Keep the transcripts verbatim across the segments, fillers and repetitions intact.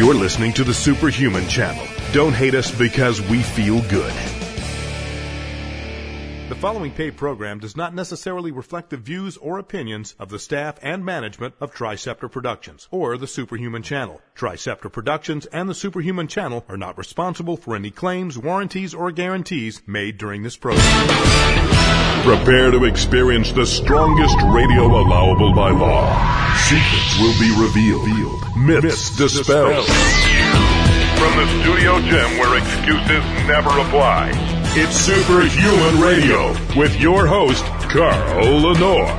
You're listening to the Superhuman Channel. Don't hate us because we feel good. The following paid program does not necessarily reflect the views or opinions of the staff and management of Triceptor Productions or the Superhuman Channel. Triceptor Productions and the Superhuman Channel are not responsible for any claims, warranties, or guarantees made during this program. Prepare to experience the strongest radio allowable by law. Secrets will be revealed. Myths, Myths dispelled. From the studio gym where excuses never apply. It's Superhuman Radio with your host, Carl Lenore.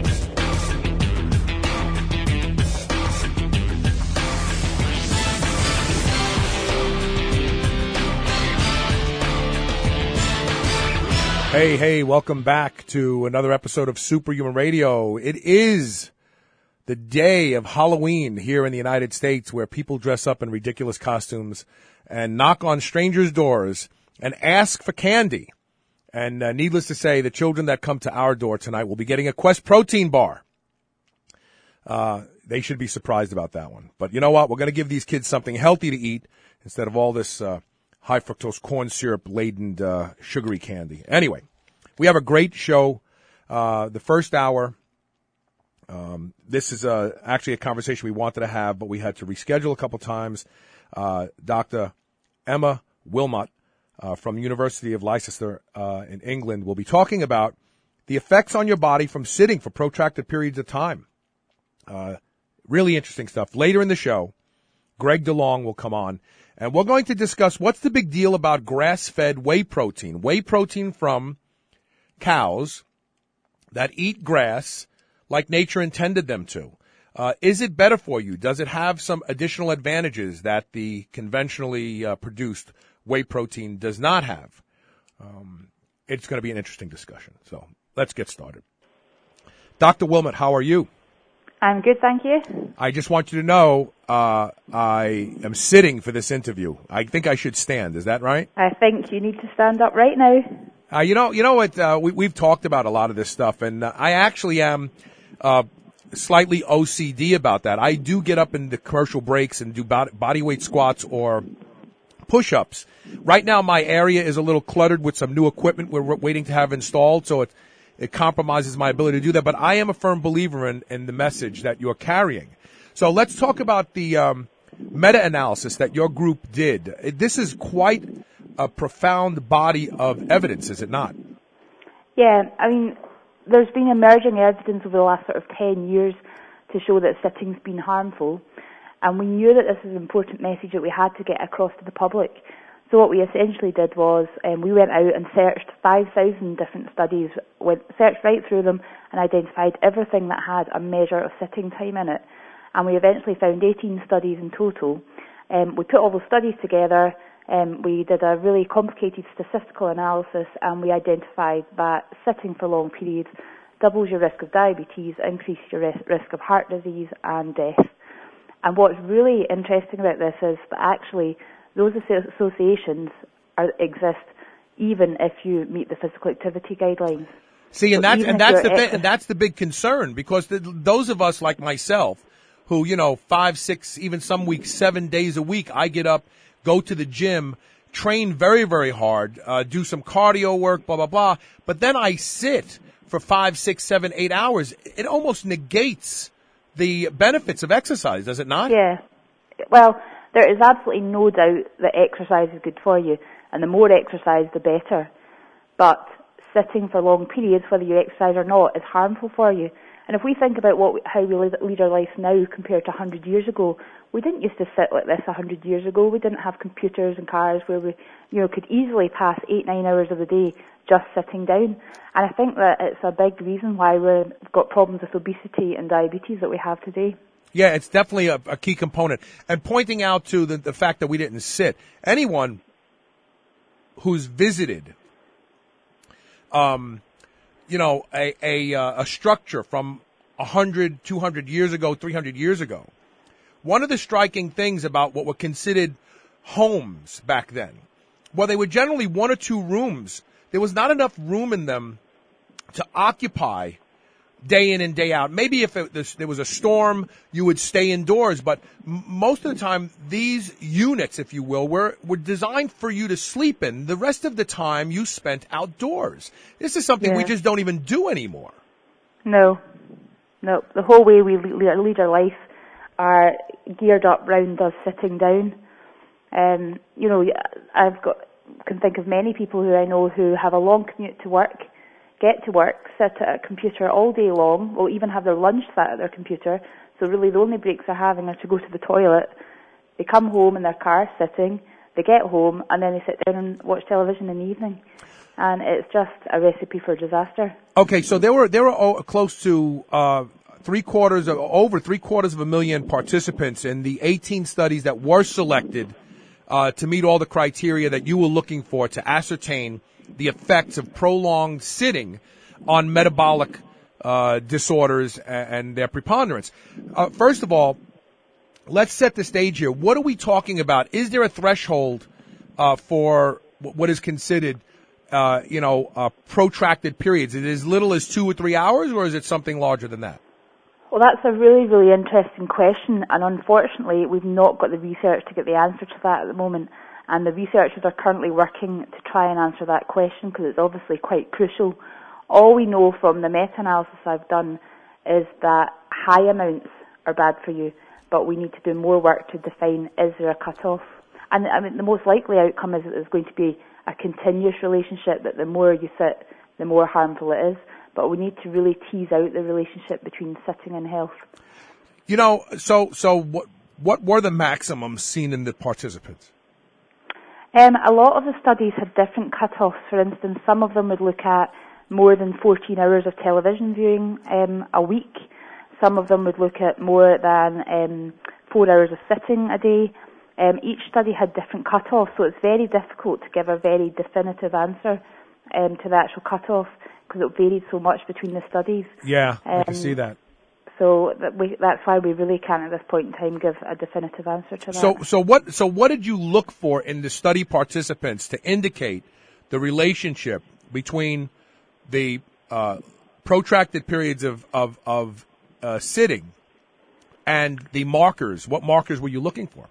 Hey, hey, welcome back to another episode of Superhuman Radio. It is the day of Halloween here in the United States where people dress up in ridiculous costumes and knock on strangers' doors and ask for candy. And uh, needless to say, the children that come to our door tonight will be getting a Quest protein bar. Uh, they should be surprised about that one. But you know what? We're going to give these kids something healthy to eat instead of all this uh, high fructose corn syrup-laden uh, sugary candy. Anyway, we have a great show. Uh, the first hour, um, this is uh, actually a conversation we wanted to have, but we had to reschedule a couple times. Uh, Doctor Emma Wilmot, Uh, from the University of Leicester uh, in England, will be talking about the effects on your body from sitting for protracted periods of time. Uh, really interesting stuff. Later in the show, Greg DeLong will come on, and we're going to discuss what's the big deal about grass-fed whey protein. Whey protein from cows that eat grass like nature intended them to. Uh, is it better for you? Does it have some additional advantages that the conventionally uh, produced whey protein does not have? Um, it's going to be an interesting discussion. So let's get started. Doctor Wilmot, how are you? I'm good, thank you. I just want you to know uh, I am sitting for this interview. I think I should stand. Is that right? I think you need to stand up right now. Uh, you know, you know what? Uh, we, we've talked about a lot of this stuff, and uh, I actually am uh, slightly O C D about that. I do get up in the commercial breaks and do body weight squats or push-ups. Right now, my area is a little cluttered with some new equipment we're waiting to have installed, so it it compromises my ability to do that. But I am a firm believer in, in the message that you're carrying. So let's talk about the um, meta-analysis that your group did. This is quite a profound body of evidence, is it not? Yeah, I mean, there's been emerging evidence over the last sort of ten years to show that sitting's been harmful. And we knew that this was an important message that we had to get across to the public. So what we essentially did was um, we went out and searched five thousand different studies, went, searched right through them and identified everything that had a measure of sitting time in it. And we eventually found eighteen studies in total. Um, we put all those studies together, um, we did a really complicated statistical analysis, and we identified that sitting for long periods doubles your risk of diabetes, increases your risk of heart disease and death. And what's really interesting about this is that actually those associations are, exist even if you meet the physical activity guidelines. See, and so that's and that's the ex- thing, and that's the big concern, because the, those of us like myself, who you know, five, six, even some weeks, seven days a week, I get up, go to the gym, train very, very hard, uh, do some cardio work, blah blah blah, but then I sit for five, six, seven, eight hours. It almost negates the benefits of exercise, does it not? Yeah. Well, there is absolutely no doubt that exercise is good for you, and the more exercise, the better. But sitting for long periods, whether you exercise or not, is harmful for you. And if we think about what we, how we lead our life now compared to one hundred years ago, we didn't used to sit like this one hundred years ago. We didn't have computers and cars where we, you know, could easily pass eight, nine hours of the day just sitting down. And I think that it's a big reason why we've got problems with obesity and diabetes that we have today. Yeah, it's definitely a, a key component. And pointing out to the, the fact that we didn't sit. Anyone who's visited, um, you know, a a, uh, a structure from one hundred, two hundred years ago, three hundred years ago, one of the striking things about what were considered homes back then, well, they were generally one or two rooms. There was not enough room in them to occupy day in and day out. Maybe if it, this, there was a storm, you would stay indoors. But m- most of the time, these units, if you will, were, were designed for you to sleep in. The rest of the time, you spent outdoors. This is something yeah. we just don't even do anymore. No. No. The whole way we lead our life are geared up round us sitting down. Um, you know, I've got can think of many people who I know who have a long commute to work, get to work, sit at a computer all day long, or even have their lunch sat at their computer. So really the only breaks they're having are to go to the toilet. They come home in their car sitting, they get home, and then they sit down and watch television in the evening. And it's just a recipe for disaster. Okay, so there were there were oh, close to uh, three quarters of over three quarters of a million participants in the eighteen studies that were selected uh, to meet all the criteria that you were looking for to ascertain the effects of prolonged sitting on metabolic uh, disorders and, and their preponderance. Uh, first of all, let's set the stage here. What are we talking about? Is there a threshold uh, for what is considered, uh, you know, uh, protracted periods? Is it as little as two or three hours, or is it something larger than that? Well, that's a really, really interesting question, and unfortunately, we've not got the research to get the answer to that at the moment. And the researchers are currently working to try and answer that question because it's obviously quite crucial. All we know from the meta-analysis I've done is that high amounts are bad for you, but we need to do more work to define, is there a cut-off? And I mean, the most likely outcome is that there's going to be a continuous relationship, that the more you sit, the more harmful it is. But we need to really tease out the relationship between sitting and health. You know, so so what what were the maximums seen in the participants? Um, a lot of the studies had different cut-offs. For instance, some of them would look at more than fourteen hours of television viewing um, a week. Some of them would look at more than um, four hours of sitting a day. Um, each study had different cut-offs, so it's very difficult to give a very definitive answer um, to the actual cut-off because it varied so much between the studies. Yeah, um, I can see that. So that we, that's why we really can't at this point in time give a definitive answer to that. So, so what? So, what did you look for in the study participants to indicate the relationship between the uh, protracted periods of of, of uh, sitting and the markers? What markers were you looking for?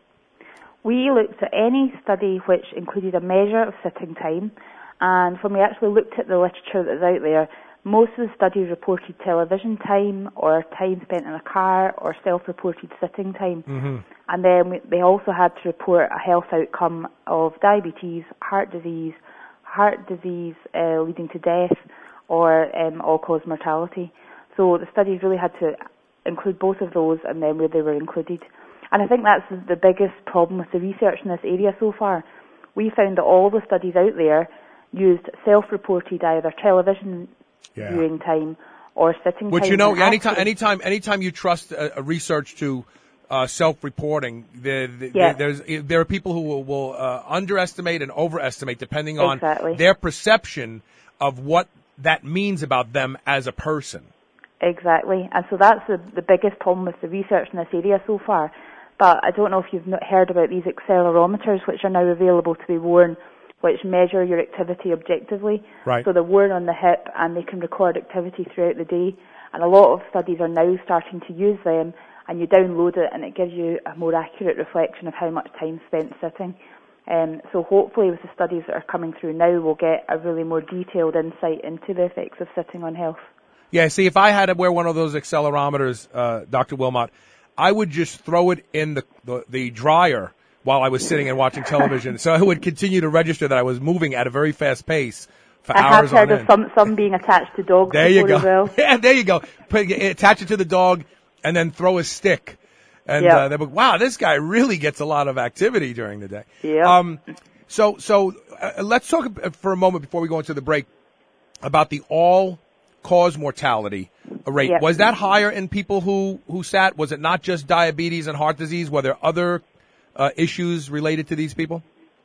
We looked at any study which included a measure of sitting time, and when we actually looked at the literature that is out there, most of the studies reported television time or time spent in a car or self-reported sitting time. Mm-hmm. And then we, they also had to report a health outcome of diabetes, heart disease, heart disease uh, leading to death, or um, all-cause mortality. So the studies really had to include both of those and then where they were included. And I think that's the biggest problem with the research in this area so far. We found that all the studies out there used self-reported either television Yeah. viewing time or sitting Which, time. Which, you know, anytime, actually, anytime, anytime you trust a, a research to uh, self-reporting, the, the, yeah. the, there's, there are people who will, will uh, underestimate and overestimate depending on exactly. their perception of what that means about them as a person. Exactly. And so that's the, the biggest problem with the research in this area so far. But I don't know if you've not heard about these accelerometers, which are now available to be worn, which measure your activity objectively. Right. So they're worn on the hip and they can record activity throughout the day. And a lot of studies are now starting to use them, and you download it and it gives you a more accurate reflection of how much time spent sitting. Um, so hopefully with the studies that are coming through now, we'll get a really more detailed insight into the effects of sitting on health. Yeah, see, if I had to wear one of those accelerometers, uh, Doctor Wilmot, I would just throw it in the, the, the dryer while I was sitting and watching television. So it would continue to register that I was moving at a very fast pace for I hours on end. I have heard of some, some being attached to dogs there you go. as well. Yeah, there you go. Put, attach it to the dog and then throw a stick. And yep. uh, they're like, wow, this guy really gets a lot of activity during the day. Yeah. Um, so so uh, let's talk for a moment before we go into the break about the all-cause mortality rate. Yep. Was that higher in people who, who sat? Was it not just diabetes and heart disease? Were there other uh, issues related to these people?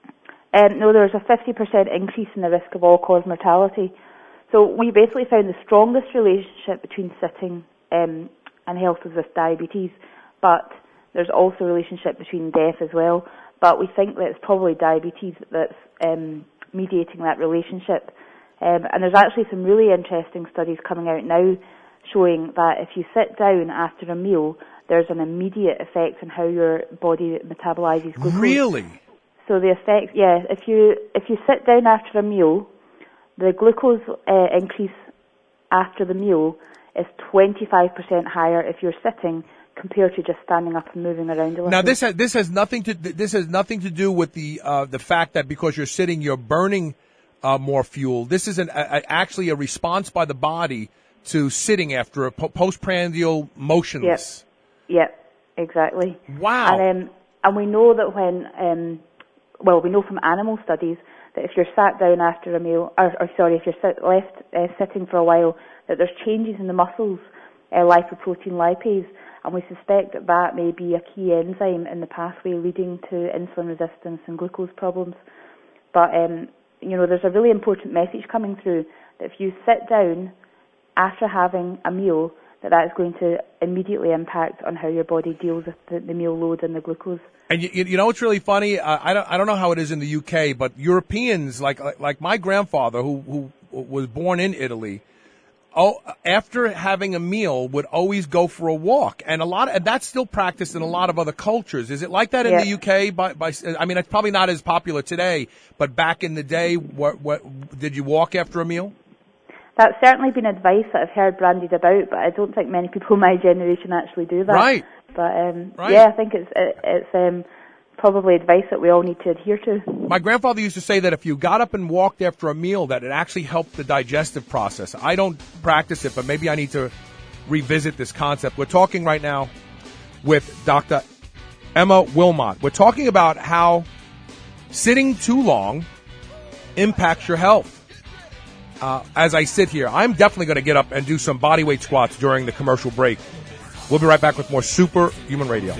Um, no, there was a fifty percent increase in the risk of all-cause mortality. So we basically found the strongest relationship between sitting um, and health was with diabetes, but there's also a relationship between death as well. But we think that it's probably diabetes that's um, mediating that relationship. Um, and there's actually some really interesting studies coming out now showing that if you sit down after a meal, there's an immediate effect on how your body metabolizes glucose. Really? So the effect, yeah, if you if you sit down after a meal, the glucose uh, increase after the meal is twenty-five percent higher if you're sitting compared to just standing up and moving around a little. Now this has this has nothing to this has nothing to do with the uh, the fact that because you're sitting, you're burning uh, more fuel. This is an a, actually a response by the body to sitting after a po- postprandial motionless. Yep, yep, exactly. Wow. And um, and we know that when um, well, we know from animal studies that if you're sat down after a meal, or, or sorry, if you're sit, left uh, sitting for a while, that there's changes in the muscles, uh, lipoprotein lipase, and we suspect that that may be a key enzyme in the pathway leading to insulin resistance and glucose problems. But, um, you know, there's a really important message coming through that if you sit down after having a meal, that that is going to immediately impact on how your body deals with the, the meal load and the glucose. And you, you know what's really funny? Uh, I don't I don't know how it is in the U K, but Europeans like like, like my grandfather, who who was born in Italy, oh, after having a meal would always go for a walk, and a lot of, and that's still practiced in a lot of other cultures. Is it like that in yeah. the U K? By, by I mean, it's probably not as popular today, but back in the day, what what did you walk after a meal? That's certainly been advice that I've heard bandied about, but I don't think many people in my generation actually do that. Right. But um, right. yeah, I think it's it, it's um, probably advice that we all need to adhere to. My grandfather used to say that if you got up and walked after a meal, that it actually helped the digestive process. I don't practice it, but maybe I need to revisit this concept. We're talking right now with Doctor Emma Wilmot. We're talking about how sitting too long impacts your health. Uh, as I sit here, I'm definitely going to get up and do some body weight squats during the commercial break. We'll be right back with more Superhuman Radio.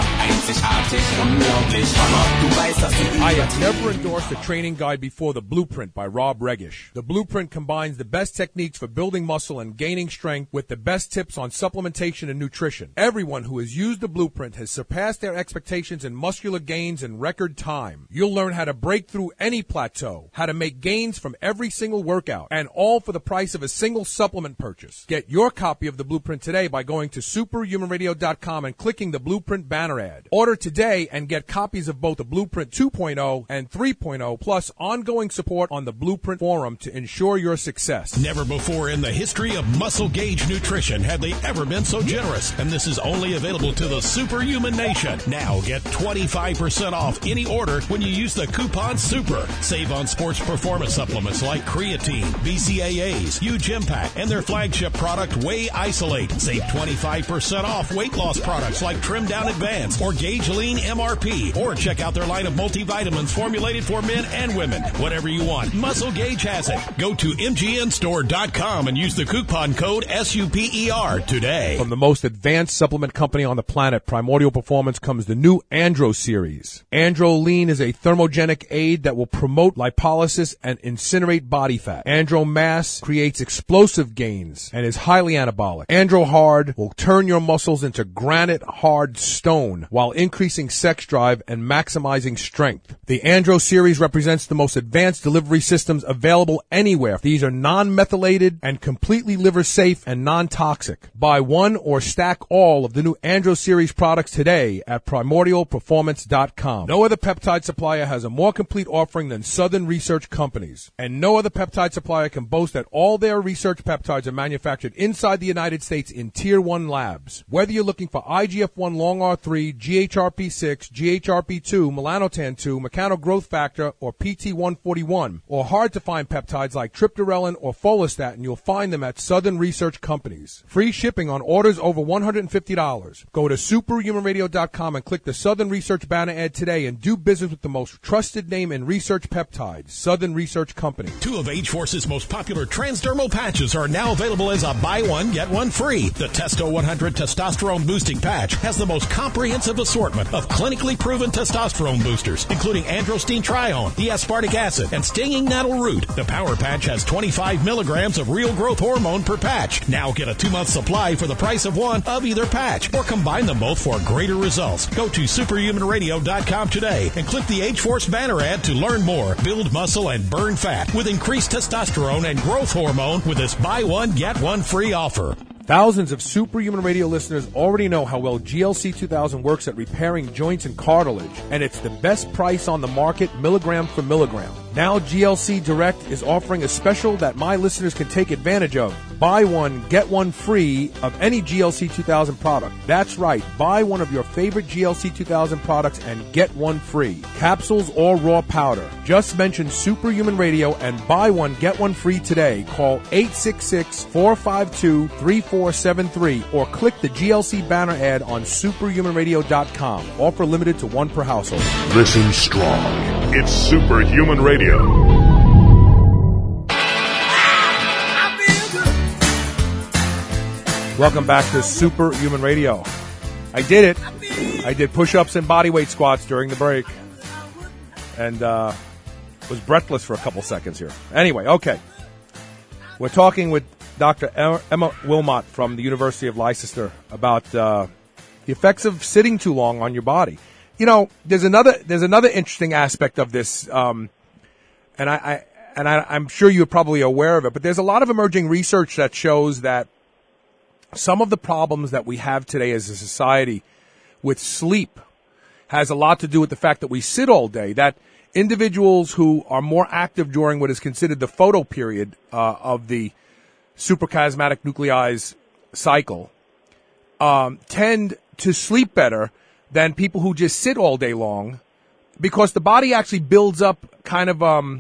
I have never endorsed a training guide before The Blueprint by Rob Regish. The Blueprint combines the best techniques for building muscle and gaining strength with the best tips on supplementation and nutrition. Everyone who has used The Blueprint has surpassed their expectations in muscular gains in record time. You'll learn how to break through any plateau, how to make gains from every single workout, and all for the price of a single supplement purchase. Get your copy of The Blueprint today by going to superhuman radio dot com and clicking the Blueprint banner ad. Order today and get copies of both the Blueprint two point oh and three point oh, plus ongoing support on the Blueprint Forum to ensure your success. Never before in the history of Muscle Gauge Nutrition have they ever been so generous, and this is only available to the Superhuman Nation. Now get twenty-five percent off any order when you use the coupon SUPER. Save on sports performance supplements like creatine, B C A As, Huge Impact, and their flagship product, Whey Isolate. Save twenty-five percent off weight loss products like Trim Down Advance or Gauge Lean M R P, or check out their line of multivitamins formulated for men and women. Whatever you want, Muscle Gauge has it. Go to M G N store dot com and use the coupon code S U P E R today. From the most advanced supplement company on the planet, Primordial Performance, comes the new Andro series. Andro Lean is a thermogenic aid that will promote lipolysis and incinerate body fat. Andro Mass creates explosive gains and is highly anabolic. Andro Hard will turn your muscles into granite hard stone while increasing sex drive and maximizing strength. The Andro series represents the most advanced delivery systems available anywhere. These are non-methylated and completely liver safe and non-toxic. Buy one or stack all of the new Andro series products today at primordial performance dot com. No other peptide supplier has a more complete offering than Southern Research Companies, and no other peptide supplier can boast that all their research peptides are manufactured inside the United States in Tier one labs. Whether you're looking for I G F one long R three, G H R P six, G H R P two, melanotan two, mechano growth factor, or P T one forty-one, or hard to find peptides like triptorelin or follistatin, you'll find them at Southern Research Companies. Free shipping on orders over one hundred fifty dollars. Go to superhuman radio dot com and click the Southern Research banner ad today and do business with the most trusted name in research peptides, Southern Research Company. Two of H-Force's most popular transdermal patches are now available as a buy one, get one free. The Testo one hundred Testosterone Boosting Patch has the most comprehensive assortment of clinically proven testosterone boosters, including androstenedione trione, the-aspartic acid, and stinging nettle root. The Power Patch has twenty-five milligrams of real growth hormone per patch. Now get a two-month supply for the price of one of either patch, or combine them both for greater results. Go to superhuman radio dot com today and click the H-Force banner ad to learn more. Build muscle and burn fat with increased testosterone and growth hormone with this buy one, get one free offer. Thousands of Superhuman Radio listeners already know how well G L C two thousand works at repairing joints and cartilage, and it's the best price on the market, milligram for milligram. Now G L C Direct is offering a special that my listeners can take advantage of. Buy one, get one free of any G L C two thousand product. That's right, buy one of your favorite G L C two thousand products and get one free. Capsules or raw powder. Just mention Superhuman Radio and buy one, get one free today. Call eight six six, four five two, three four seven three or click the G L C banner ad on superhuman radio dot com. Offer limited to one per household. Listen strong. It's Superhuman Radio. Welcome back to Superhuman Radio. I did it. I did push-ups and bodyweight squats during the break. And uh, was breathless for a couple seconds here. Anyway, okay. We're talking with Doctor Emma Wilmot from the University of Leicester about uh, the effects of sitting too long on your body. You know, there's another there's another interesting aspect of this, um, and I, I and I, I'm sure you're probably aware of it. But there's a lot of emerging research that shows that some of the problems that we have today as a society with sleep has a lot to do with the fact that we sit all day. That individuals who are more active during what is considered the photo period uh, of the suprachiasmatic nuclei's cycle um, tend to sleep better than people who just sit all day long, because the body actually builds up kind of um,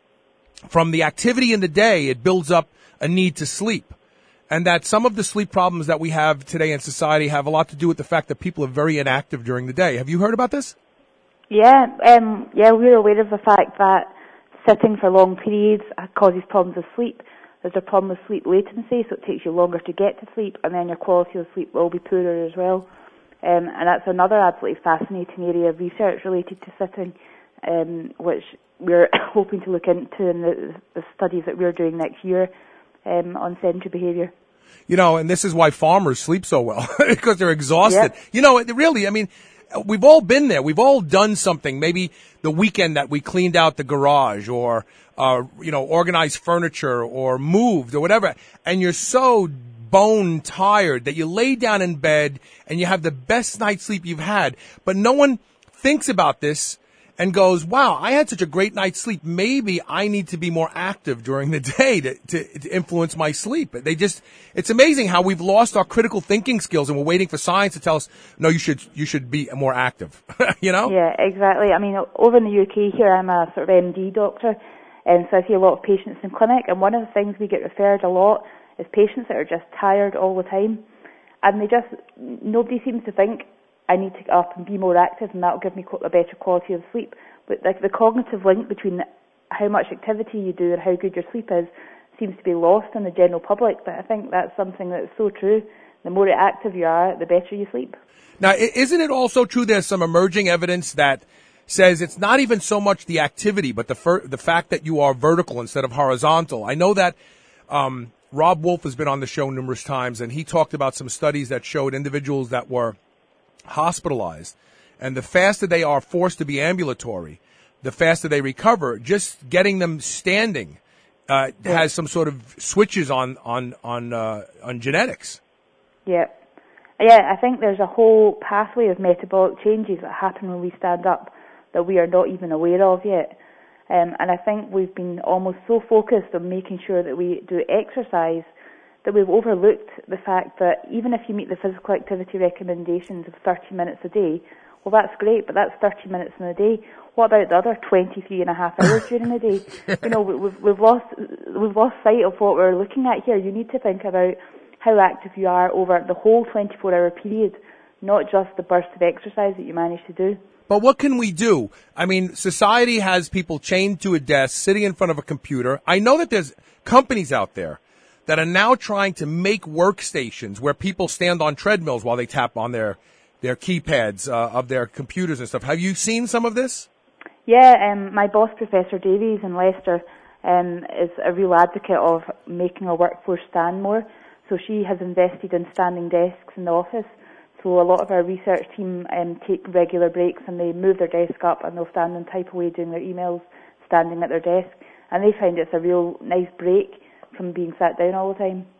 from the activity in the day, it builds up a need to sleep. And that some of the sleep problems that we have today in society have a lot to do with the fact that people are very inactive during the day. Have you heard about this? Yeah, um, yeah, we're aware of the fact that sitting for long periods causes problems with sleep. There's a problem with sleep latency, so it takes you longer to get to sleep, and then your quality of sleep will be poorer as well. Um, and that's another absolutely fascinating area of research related to sitting, um, which we're hoping to look into in the, the studies that we're doing next year um, on sedentary behaviour. You know, and this is why farmers sleep so well, because they're exhausted. Yep. You know, it really, I mean, we've all been there. We've all done something. Maybe the weekend that we cleaned out the garage or, uh, you know, organized furniture or moved or whatever. And you're so bone tired that you lay down in bed and you have the best night's sleep you've had. But no one thinks about this and goes, wow, I had such a great night's sleep. Maybe I need to be more active during the day to, to, to influence my sleep. They just, it's amazing how we've lost our critical thinking skills and we're waiting for science to tell us, no, you should, you should be more active. You know? Yeah, exactly. I mean, over in the U K here, I'm a sort of M D doctor, and so I see a lot of patients in clinic, and one of the things we get referred a lot is patients that are just tired all the time, and they just, nobody seems to think, I need to get up and be more active, and that'll give me a better quality of sleep. But like the cognitive link between how much activity you do and how good your sleep is seems to be lost in the general public. But I think that's something that's so true. The more active you are, the better you sleep. Now, isn't it also true there's some emerging evidence that says it's not even so much the activity, but the fir- the fact that you are vertical instead of horizontal? I know that um, Rob Wolf has been on the show numerous times, and he talked about some studies that showed individuals that were hospitalized, and the faster they are forced to be ambulatory, the faster they recover. Just getting them standing uh, yeah. has some sort of switches on on on uh, on genetics. Yeah, yeah. I think there's a whole pathway of metabolic changes that happen when we stand up that we are not even aware of yet. Um, and I think we've been almost so focused on making sure that we do exercise that we've overlooked the fact that even if you meet the physical activity recommendations of thirty minutes a day, well, that's great, but that's thirty minutes in a day. What about the other twenty-three and a half hours during the day? You know, we've, we've lost we've lost sight of what we're looking at here. You need to think about how active you are over the whole twenty-four hour period, not just the burst of exercise that you manage to do. But what can we do? I mean, society has people chained to a desk, sitting in front of a computer. I know that there's companies out there that are now trying to make workstations where people stand on treadmills while they tap on their their keypads uh, of their computers and stuff. Have you seen some of this? Yeah, um, my boss, Professor Davies in Leicester, um, is a real advocate of making our workforce stand more. So she has invested in standing desks in the office. So a lot of our research team um, take regular breaks and they move their desk up and they'll stand and type away doing their emails, standing at their desk. And they find it's a real nice break from being sat down all the time.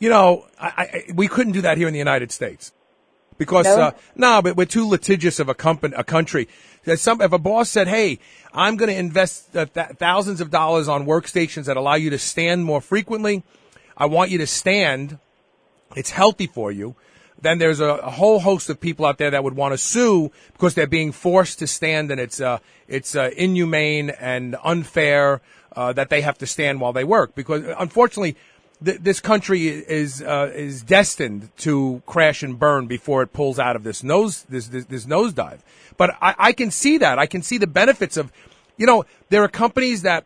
You know, I, I, we couldn't do that here in the United States because no, uh, no, but we're too litigious of a company, a country. Some, if a boss said, "Hey, I'm going to invest uh, th- thousands of dollars on workstations that allow you to stand more frequently. I want you to stand. It's healthy for you." Then there's a, a whole host of people out there that would want to sue because they're being forced to stand, and it's uh, it's uh, inhumane and unfair uh, that they have to stand while they work. Because unfortunately, th- this country is uh, is destined to crash and burn before it pulls out of this nose this this, this nosedive. But I, I can see that. I can see the benefits of, you know, there are companies that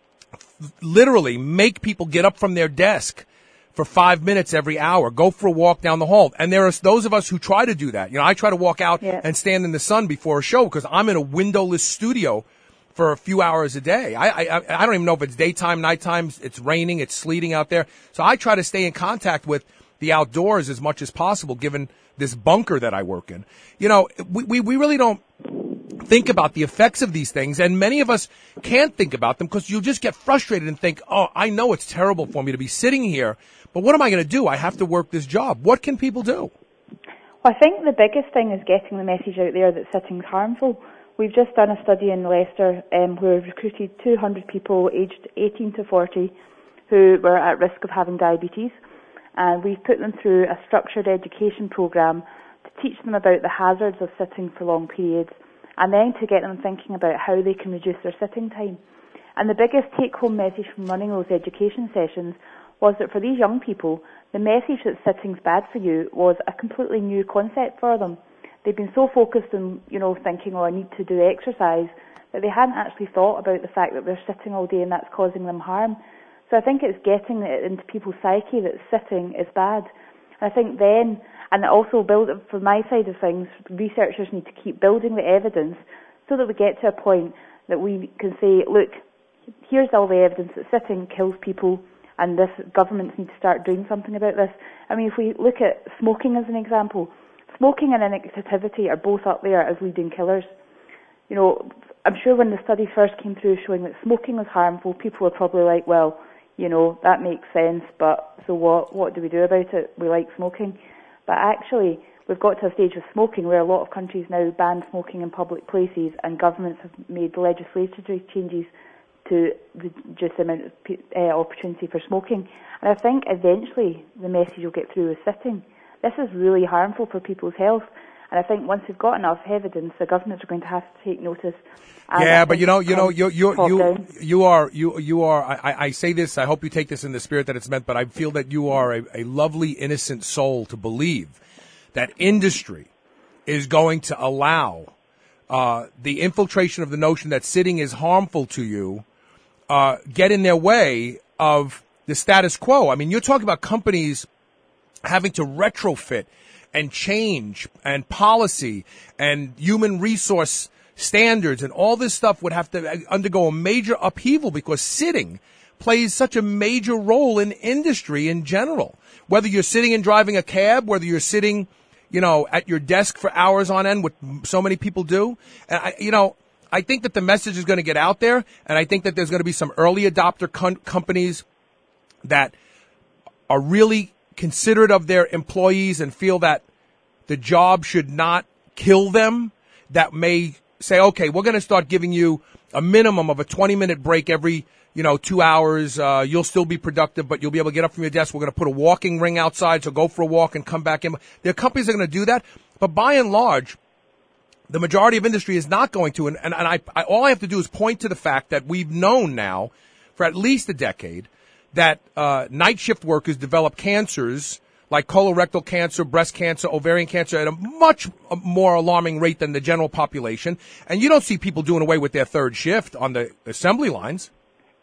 literally make people get up from their desk for five minutes every hour, go for a walk down the hall. And there are those of us who try to do that. You know, I try to walk out yeah. and stand in the sun before a show because I'm in a windowless studio for a few hours a day. I, I, I don't even know if it's daytime, nighttime, it's raining, it's sleeting out there. So I try to stay in contact with the outdoors as much as possible, given this bunker that I work in. You know, we, we, we really don't think about the effects of these things, and many of us can't think about them because you'll just get frustrated and think, oh, I know it's terrible for me to be sitting here, but what am I going to do? I have to work this job. What can people do? Well, I think the biggest thing is getting the message out there that sitting's harmful. We've just done a study in Leicester um, where we've recruited two hundred people aged eighteen to forty who were at risk of having diabetes, and we've put them through a structured education programme to teach them about the hazards of sitting for long periods, and then to get them thinking about how they can reduce their sitting time. And the biggest take-home message from running those education sessions was that for these young people, the message that sitting's bad for you was a completely new concept for them. They've been so focused on, you know, thinking, oh, I need to do exercise, that they hadn't actually thought about the fact that they're sitting all day and that's causing them harm. So I think it's getting it into people's psyche that sitting is bad. And I think then, and also build, from my side of things, researchers need to keep building the evidence so that we get to a point that we can say, look, here's all the evidence that sitting kills people, and this governments need to start doing something about this. I mean, if we look at smoking as an example, smoking and inactivity are both up there as leading killers. You know, I'm sure when the study first came through showing that smoking was harmful, people were probably like, well, you know, that makes sense, but so what? What do we do about it? We like smoking. But actually, we've got to a stage of smoking where a lot of countries now ban smoking in public places, and governments have made legislative changes to reduce the amount of uh, opportunity for smoking. And I think eventually the message will get through with sitting. This is really harmful for people's health. And I think once we've got enough evidence, the governments are going to have to take notice. Yeah, but you know, you know, you you you you are you you are. I, I say this. I hope you take this in the spirit that it's meant. But I feel that you are a, a lovely, innocent soul to believe that industry is going to allow uh, the infiltration of the notion that sitting is harmful to you uh, get in their way of the status quo. I mean, you're talking about companies having to retrofit and change and policy and human resource standards and all this stuff would have to undergo a major upheaval because sitting plays such a major role in industry in general. Whether you're sitting and driving a cab, whether you're sitting, you know, at your desk for hours on end, what so many people do. And I, you know, I think that the message is going to get out there, and I think that there's going to be some early adopter com- companies that are really considerate of their employees and feel that the job should not kill them, that may say, okay, we're going to start giving you a minimum of a twenty-minute break every, you know, two hours. Uh, you'll still be productive, but you'll be able to get up from your desk. We're going to put a walking ring outside, so go for a walk and come back in. There are companies that are going to do that, but by and large, the majority of industry is not going to. And, and, and I, I, all I have to do is point to the fact that we've known now for at least a decade that uh, night shift workers develop cancers like colorectal cancer, breast cancer, ovarian cancer at a much more alarming rate than the general population. And you don't see people doing away with their third shift on the assembly lines.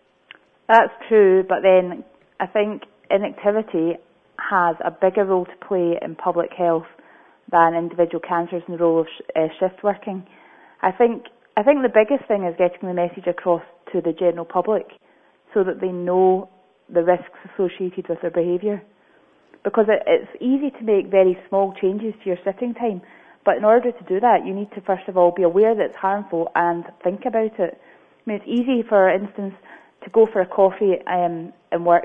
That's true, but then I think inactivity has a bigger role to play in public health than individual cancers in the role of sh- uh, shift working. I think I think the biggest thing is getting the message across to the general public so that they know the risks associated with their behaviour. Because it, it's easy to make very small changes to your sitting time, but in order to do that, you need to first of all be aware that it's harmful and think about it. I mean, it's easy, for instance, to go for a coffee um, in work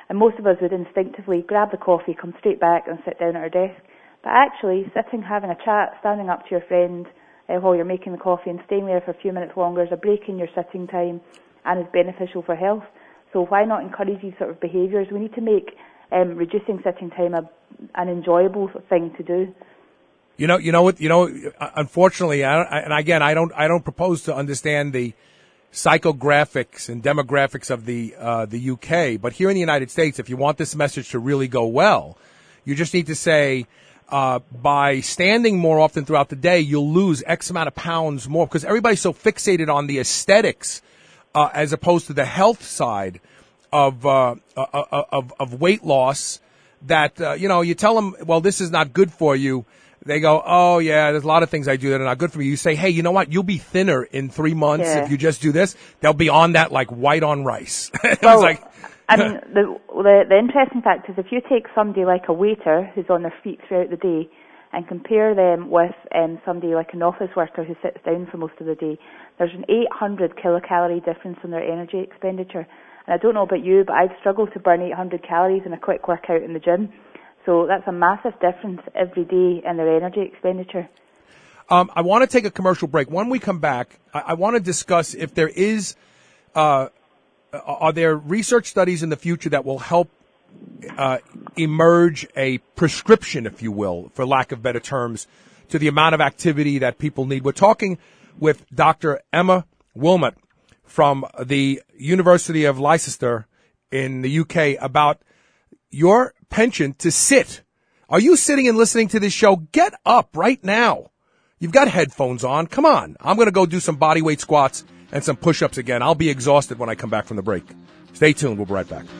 And most of us would instinctively grab the coffee, come straight back and sit down at our desk. But actually, sitting, having a chat, standing up to your friend uh, while you're making the coffee and staying there for a few minutes longer is a break in your sitting time and is beneficial for health. So why not encourage these sort of behaviours? We need to make um, reducing sitting time a, an enjoyable thing to do. You know, you know what, you know, unfortunately, I don't, and again, I don't, I don't propose to understand the psychographics and demographics of the, uh, the U K, but here in the United States, if you want this message to really go well, you just need to say, uh, by standing more often throughout the day, you'll lose X amount of pounds more, because everybody's so fixated on the aesthetics, uh, as opposed to the health side of, uh, uh of, of weight loss that, uh, you know, you tell them, well, this is not good for you. They go, oh, yeah, there's a lot of things I do that are not good for me. You say, hey, you know what? You'll be thinner in three months yeah. if you just do this. They'll be on that like white on rice. it well, was like, I mean, the, the the interesting fact is if you take somebody like a waiter who's on their feet throughout the day and compare them with um, somebody like an office worker who sits down for most of the day, there's an eight hundred kilocalorie difference in their energy expenditure. And I don't know about you, but I've struggled to burn eight hundred calories in a quick workout in the gym. So that's a massive difference every day in their energy expenditure. Um, I want to take a commercial break. When we come back, I, I want to discuss if there is, uh, are there research studies in the future that will help uh, emerge a prescription, if you will, for lack of better terms, to the amount of activity that people need. We're talking with Doctor Emma Wilmot from the University of Leicester in the U K about your penchant to sit. Are you sitting and listening to this show? Get up right now. You've got headphones on. Come on. I'm going to go do some body weight squats and some push-ups again. I'll be exhausted when I come back from the break. Stay tuned. We'll be right back.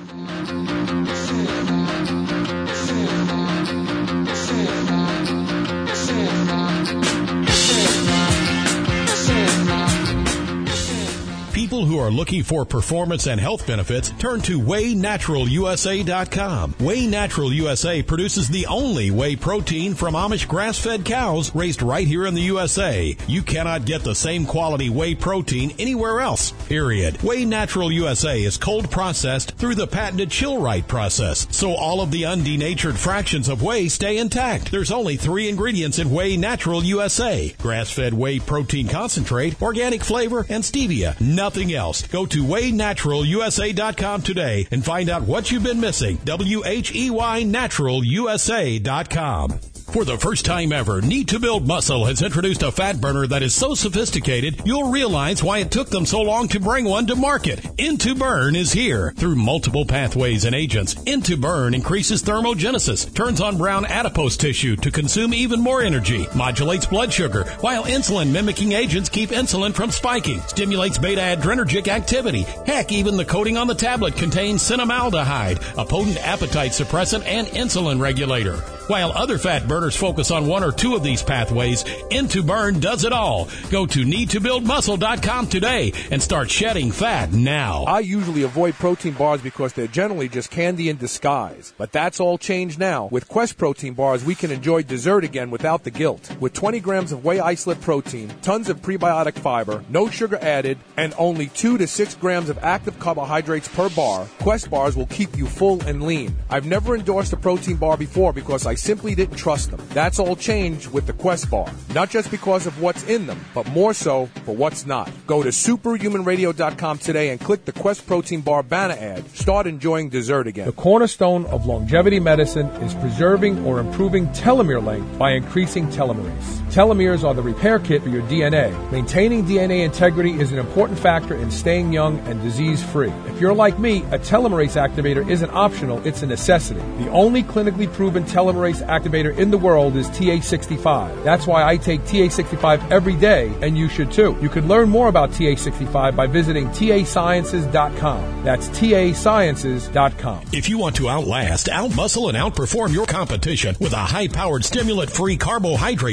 People who are looking for performance and health benefits turn to Whey Natural U S A dot com. Whey Natural U S A produces the only whey protein from Amish grass-fed cows raised right here in the U S A. You cannot get the same quality whey protein anywhere else, period. Whey Natural U S A is cold processed through the patented Chill-Right process, so all of the undenatured fractions of whey stay intact. There's only three ingredients in Whey Natural U S A: grass-fed whey protein concentrate, organic flavor, and stevia. Nothing else. Go to Whey Natural U S A dot com today and find out what you've been missing. W H E Y Natural U S A dot com. For the first time ever, Need to Build Muscle has introduced a fat burner that is so sophisticated, you'll realize why it took them so long to bring one to market. Into Burn is here. Through multiple pathways and agents, Into Burn increases thermogenesis, turns on brown adipose tissue to consume even more energy, modulates blood sugar, while insulin-mimicking agents keep insulin from spiking, stimulates beta-adrenergic activity. Heck, even the coating on the tablet contains cinnamaldehyde, a potent appetite suppressant and insulin regulator. While other fat burners focus on one or two of these pathways, Into Burn does it all. Go to need to build muscle dot com today and start shedding fat now. I usually avoid protein bars because they're generally just candy in disguise. But that's all changed now. With Quest protein bars, we can enjoy dessert again without the guilt. With twenty grams of whey isolate protein, tons of prebiotic fiber, no sugar added, and only two to six grams of active carbohydrates per bar, Quest bars will keep you full and lean. I've never endorsed a protein bar before because I simply didn't trust them. That's all changed with the Quest bar. Not just because of what's in them, but more so for what's not. Go to superhuman radio dot com today and click the Quest protein bar banner ad. Start enjoying dessert again. The cornerstone of longevity medicine is preserving or improving telomere length by increasing telomerase. Telomeres are the repair kit for your D N A. Maintaining D N A integrity is an important factor in staying young and disease-free. If you're like me, a telomerase activator isn't optional, it's a necessity. The only clinically proven telomerase activator in the world is T A sixty-five. That's why I take T A sixty-five every day, and you should too. You can learn more about T A sixty-five by visiting T A sciences dot com. That's T A sciences dot com. If you want to outlast, outmuscle, and outperform your competition with a high-powered stimulant-free carbohydrate source that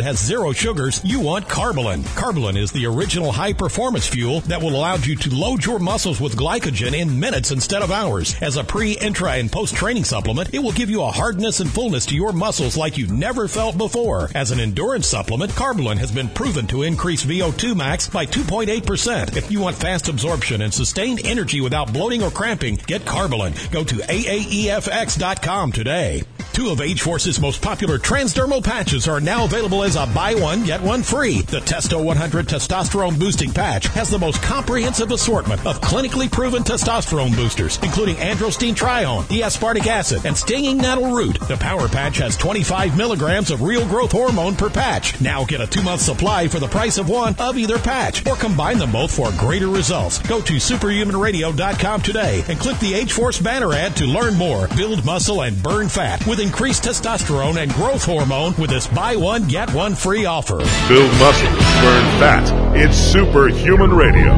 that has zero sugars, you want Carbolin. Carbolin is the original high-performance fuel that will allow you to load your muscles with glycogen in minutes instead of hours. As a pre, intra, and post-training supplement, it will give you a hardness and fullness to your muscles like you've never felt before. As an endurance supplement, Carbolin has been proven to increase V O two max by two point eight percent. If you want fast absorption and sustained energy without bloating or cramping, get Carbolin. Go to A A E F X dot com today. Two of Age-Force's most popular transdermal patches are now available as a buy one, get one free. The Testo one hundred Testosterone Boosting Patch has the most comprehensive assortment of clinically proven testosterone boosters, including androstenedione trione, D-aspartic acid, and stinging nettle root. The Power Patch has twenty-five milligrams of real growth hormone per patch. Now get a two-month supply for the price of one of either patch, or combine them both for greater results. Go to superhuman radio dot com today and click the Age-Force banner ad to learn more. Build muscle and burn fat with increased testosterone and growth hormone with this buy one, get one free offer. Build muscle, burn fat. It's Superhuman Radio.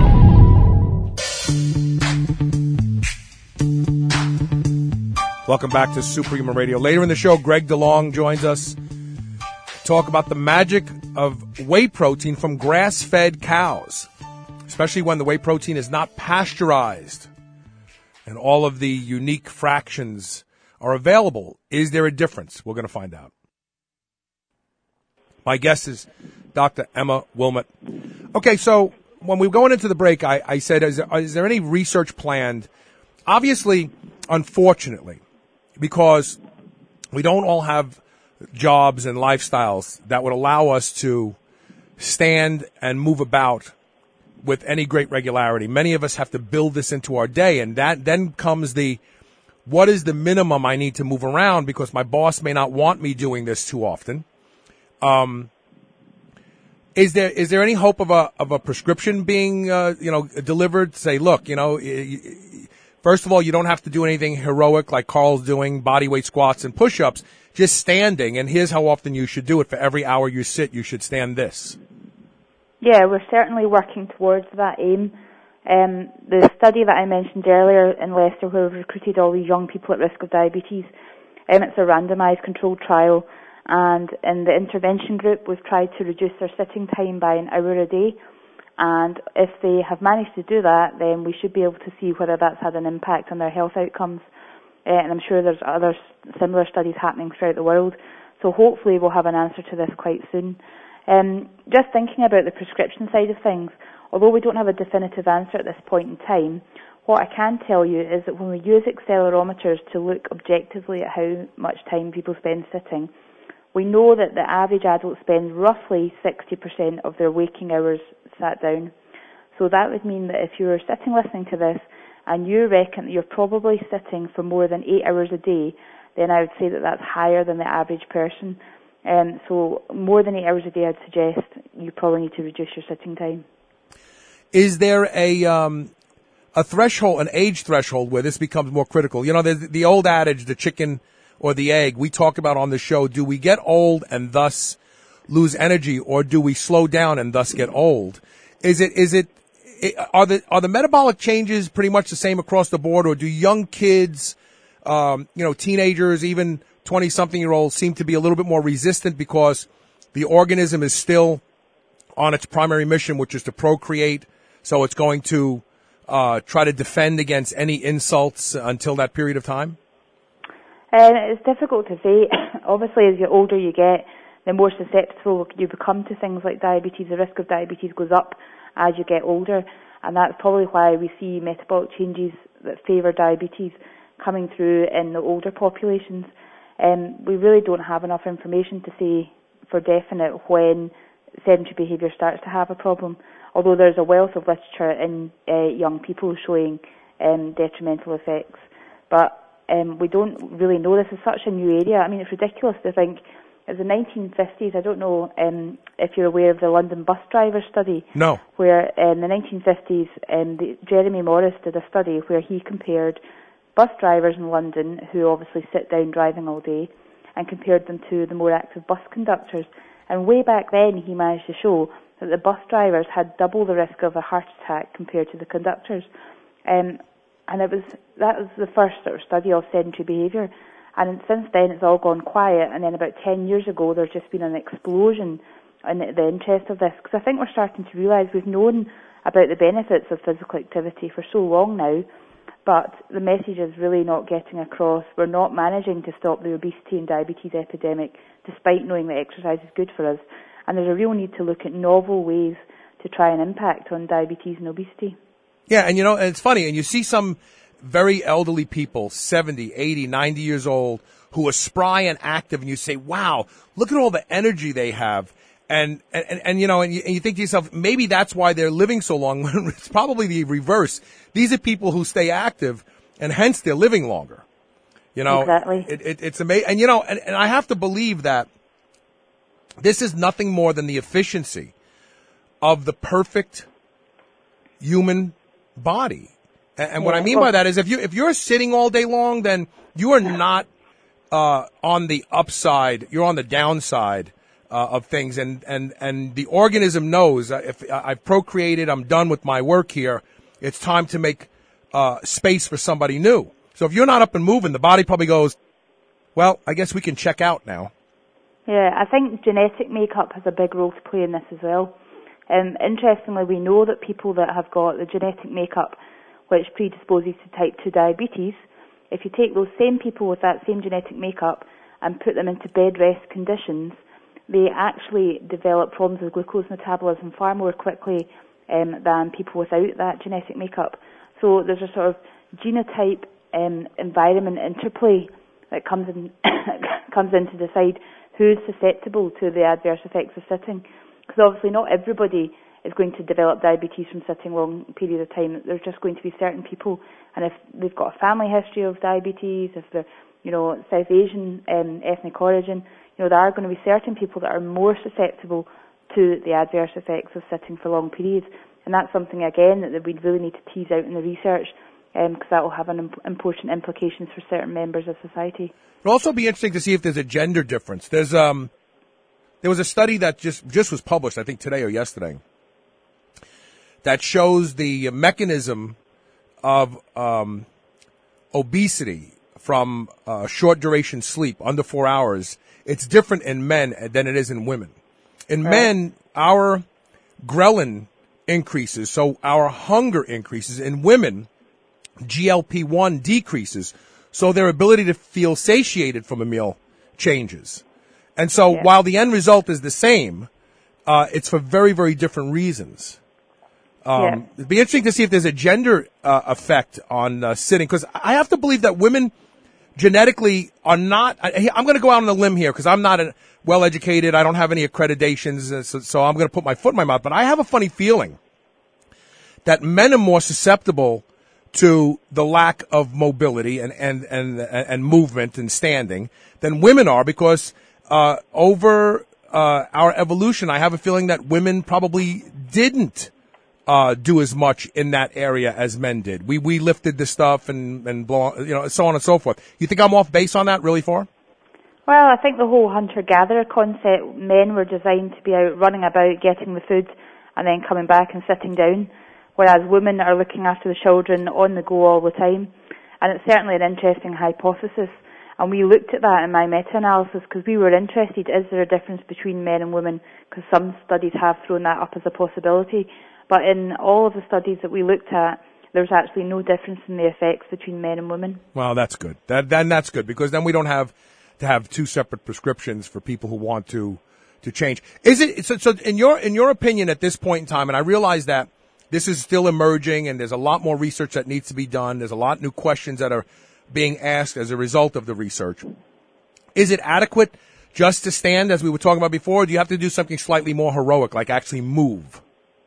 Welcome back to Superhuman Radio. Later in the show, Greg DeLong joins us to talk about the magic of whey protein from grass-fed cows, especially when the whey protein is not pasteurized and all of the unique fractions are available. Is there a difference? We're going to find out. My guest is Doctor Emma Wilmot. Okay, so when we were going into the break, I, I said, is there, is there any research planned? Obviously, unfortunately, because we don't all have jobs and lifestyles that would allow us to stand and move about with any great regularity. Many of us have to build this into our day, and that then comes the, what is the minimum I need to move around because my boss may not want me doing this too often. Um, is there is there any hope of a of a prescription being uh, you know delivered to say, look, you know, first of all, you don't have to do anything heroic like Carl's doing, body weight squats and push-ups, just standing, and here's how often you should do it. For every hour you sit, you should stand this. Yeah, we're certainly working towards that aim. Um, the study that I mentioned earlier in Leicester, where we've recruited all these young people at risk of diabetes, um, it's a randomised controlled trial, and in the intervention group we've tried to reduce their sitting time by an hour a day, and if they have managed to do that, then we should be able to see whether that's had an impact on their health outcomes, uh, and I'm sure there's other similar studies happening throughout the world, so hopefully we'll have an answer to this quite soon. Um, just thinking about the prescription side of things, although we don't have a definitive answer at this point in time, what I can tell you is that when we use accelerometers to look objectively at how much time people spend sitting, we know that the average adult spends roughly sixty percent of their waking hours sat down. So that would mean that if you're sitting listening to this and you reckon that you're probably sitting for more than eight hours a day, then I would say that that's higher than the average person. Um, so more than eight hours a day, I'd suggest you probably need to reduce your sitting time. Is there a um, a threshold, an age threshold, where this becomes more critical? You know, the, the old adage, the chicken or the egg, we talk about on the show, do we get old and thus lose energy, or do we slow down and thus get old? Is it, is it, it are the, are the metabolic changes pretty much the same across the board, or do young kids, um, you know, teenagers, even twenty-something-year-olds seem to be a little bit more resistant because the organism is still on its primary mission, which is to procreate, so it's going to uh, try to defend against any insults until that period of time? Um, it's difficult to say. Obviously, as the older you get, the more susceptible you become to things like diabetes. The risk of diabetes goes up as you get older, and that's probably why we see metabolic changes that favour diabetes coming through in the older populations. Um, we really don't have enough information to say for definite when sedentary behaviour starts to have a problem, although there's a wealth of literature in uh, young people showing um, detrimental effects. But um, we don't really know. This is such a new area. I mean, it's ridiculous to think it was the nineteen fifties. I don't know um, if you're aware of the London bus driver study. No. Where in the nineteen fifties, um, the, Jeremy Morris did a study where he compared bus drivers in London, who obviously sit down driving all day, and compared them to the more active bus conductors. And way back then, he managed to show that the bus drivers had double the risk of a heart attack compared to the conductors. Um, and it was that was the first sort of study of sedentary behaviour. And since then, it's all gone quiet. And then about ten years ago, there's just been an explosion in the interest of this. Because I think we're starting to realise we've known about the benefits of physical activity for so long now, but the message is really not getting across. We're not managing to stop the obesity and diabetes epidemic, despite knowing that exercise is good for us. And there's a real need to look at novel ways to try and impact on diabetes and obesity. Yeah, and you know, and it's funny, and you see some very elderly people, seventy, eighty, ninety years old, who are spry and active, and you say, wow, look at all the energy they have. And, and, and you know, and you, and you think to yourself, maybe that's why they're living so long, when it's probably the reverse. These are people who stay active, and hence they're living longer. You know, exactly. it, it, it's amazing. And, you know, and, and I have to believe that this is nothing more than the efficiency of the perfect human body. And, and what yeah, I mean well, by that is if you, if you're sitting all day long, then you are not, uh, on the upside. You're on the downside, uh, of things. And, and, and the organism knows uh, if I've procreated, I'm done with my work here. It's time to make, uh, space for somebody new. So if you're not up and moving, the body probably goes, well, I guess we can check out now. Yeah, I think genetic makeup has a big role to play in this as well. Um, interestingly, we know that people that have got the genetic makeup which predisposes to type two diabetes, if you take those same people with that same genetic makeup and put them into bed rest conditions, they actually develop problems with glucose metabolism far more quickly um, than people without that genetic makeup. So there's a sort of genotype um, environment interplay that comes in comes in to decide who's susceptible to the adverse effects of sitting. Because obviously not everybody is going to develop diabetes from sitting long period of time. There's just going to be certain people, and if they've got a family history of diabetes, if they're, you know, South Asian um, ethnic origin, you know, there are going to be certain people that are more susceptible to the adverse effects of sitting for long periods. And that's something, again, that we really need to tease out in the research, because um, that will have an imp- important implications for certain members of society. It'll also be interesting to see if there's a gender difference. There's um, there was a study that just just was published, I think today or yesterday, that shows the mechanism of um, obesity from uh, short duration sleep, under four hours. It's different in men than it is in women. In right. men, our ghrelin increases, so our hunger increases. In women, G L P one decreases, so their ability to feel satiated from a meal changes. And so yeah. while the end result is the same, uh, it's for very, very different reasons. Um, yeah. It'd be interesting to see if there's a gender uh, effect on uh, sitting, because I have to believe that women genetically are not, I, I'm going to go out on a limb here because I'm not a, well-educated, I don't have any accreditations, uh, so, so I'm going to put my foot in my mouth, but I have a funny feeling that men are more susceptible to the lack of mobility and, and, and, and movement and standing than women are, because uh, over uh, our evolution, I have a feeling that women probably didn't Uh, do as much in that area as men did. We we lifted the stuff and and blow, you know, so on and so forth. You think I'm off base on that, really, far? Well, I think the whole hunter-gatherer concept, men were designed to be out running about, getting the food, and then coming back and sitting down, whereas women are looking after the children on the go all the time. And it's certainly an interesting hypothesis. And we looked at that in my meta-analysis because we were interested, is there a difference between men and women? Because some studies have thrown that up as a possibility. But in all of the studies that we looked at, there's actually no difference in the effects between men and women. Well, that's good. That, then that's good, because then we don't have to have two separate prescriptions for people who want to to change. Is it so? So, in your in your opinion, at this point in time, and I realize that this is still emerging, and there's a lot more research that needs to be done. There's a lot of new questions that are being asked as a result of the research. Is it adequate just to stand, as we were talking about before? Or do you have to do something slightly more heroic, like actually move?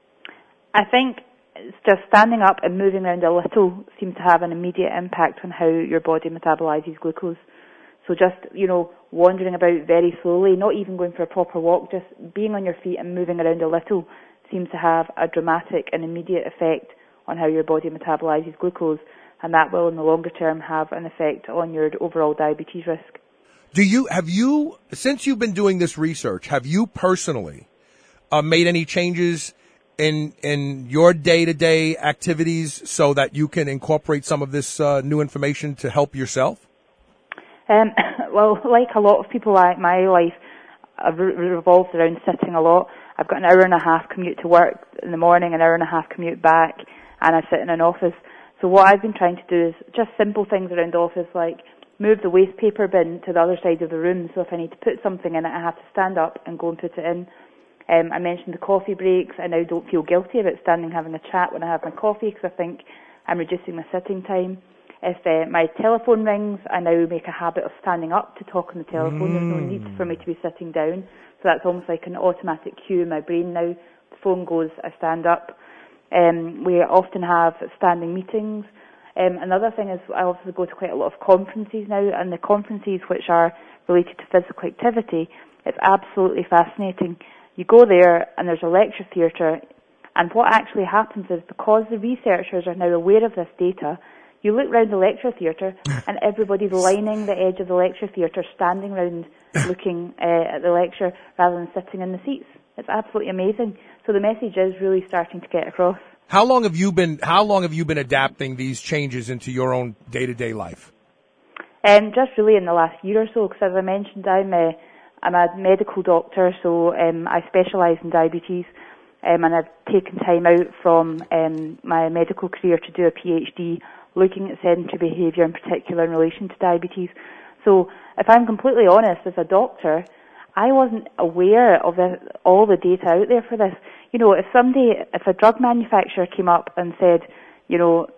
I think just standing up and moving around a little seems to have an immediate impact on how your body metabolizes glucose. So just, you know, wandering about very slowly, not even going for a proper walk, just being on your feet and moving around a little seems to have a dramatic and immediate effect on how your body metabolizes glucose, and that will in the longer term have an effect on your overall diabetes risk. Do you, have you, since you've been doing this research, have you personally uh, made any changes in in your day-to-day activities so that you can incorporate some of this uh, new information to help yourself? Um, well, like a lot of people, like my life, I've re- revolved around sitting a lot. I've got an hour and a half commute to work in the morning, an hour and a half commute back, and I sit in an office. So what I've been trying to do is just simple things around the office, like move the waste paper bin to the other side of the room. So if I need to put something in it, I have to stand up and go and put it in. Um, I mentioned the coffee breaks. I now don't feel guilty about standing having a chat when I have my coffee because I think I'm reducing my sitting time. If uh, my telephone rings, I now make a habit of standing up to talk on the telephone. Mm. There's no need for me to be sitting down. So that's almost like an automatic cue in my brain now. The phone goes, I stand up. Um, we often have standing meetings. Um, another thing is I also go to quite a lot of conferences now, and the conferences which are related to physical activity, it's absolutely fascinating. You go there and there's a lecture theatre, and what actually happens is because the researchers are now aware of this data, you look round the lecture theatre and everybody's lining the edge of the lecture theatre, standing round looking uh, at the lecture rather than sitting in the seats. It's absolutely amazing. So the message is really starting to get across. How long have you been how long have you been adapting these changes into your own day-to-day life? Um, just really in the last year or so, because as I mentioned, I'm a, I'm a medical doctor, so um, I specialise in diabetes. Um, and I've taken time out from um, my medical career to do a PhD looking at sedentary behaviour in particular in relation to diabetes. So if I'm completely honest, as a doctor, I wasn't aware of the, all the data out there for this. You know, if somebody, if a drug manufacturer came up and said, you know,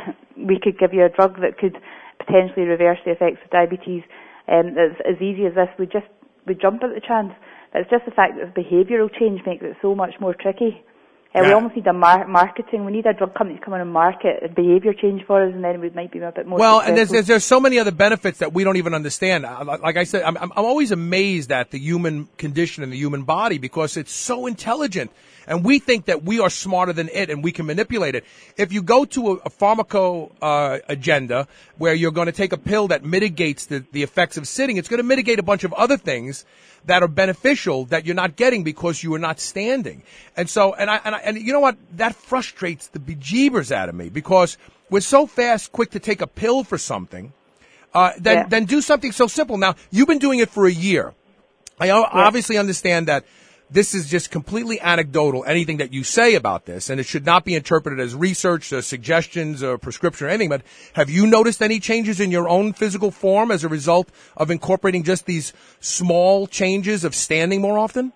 we could give you a drug that could potentially reverse the effects of diabetes, um, as, as easy as this, we just we jump at the chance. But it's just the fact that behavioural change makes it so much more tricky. Uh, yeah. We almost need a mar- marketing. We need a drug company to come in and market a behavior change for us, and then we might be a bit more well, successful. And there's, there's there's so many other benefits that we don't even understand. Like I said, I'm I'm always amazed at the human condition and the human body because it's so intelligent, and we think that we are smarter than it and we can manipulate it. If you go to a, a pharmaco uh, agenda where you're going to take a pill that mitigates the the effects of sitting, it's going to mitigate a bunch of other things that are beneficial that you're not getting because you are not standing. And so, and I, and I, and you know what? That frustrates the bejeebers out of me because we're so fast, quick to take a pill for something, uh, then, yeah. then do something so simple. Now, you've been doing it for a year. I yeah. obviously understand that this is just completely anecdotal, anything that you say about this, and it should not be interpreted as research or suggestions or prescription or anything, but have you noticed any changes in your own physical form as a result of incorporating just these small changes of standing more often?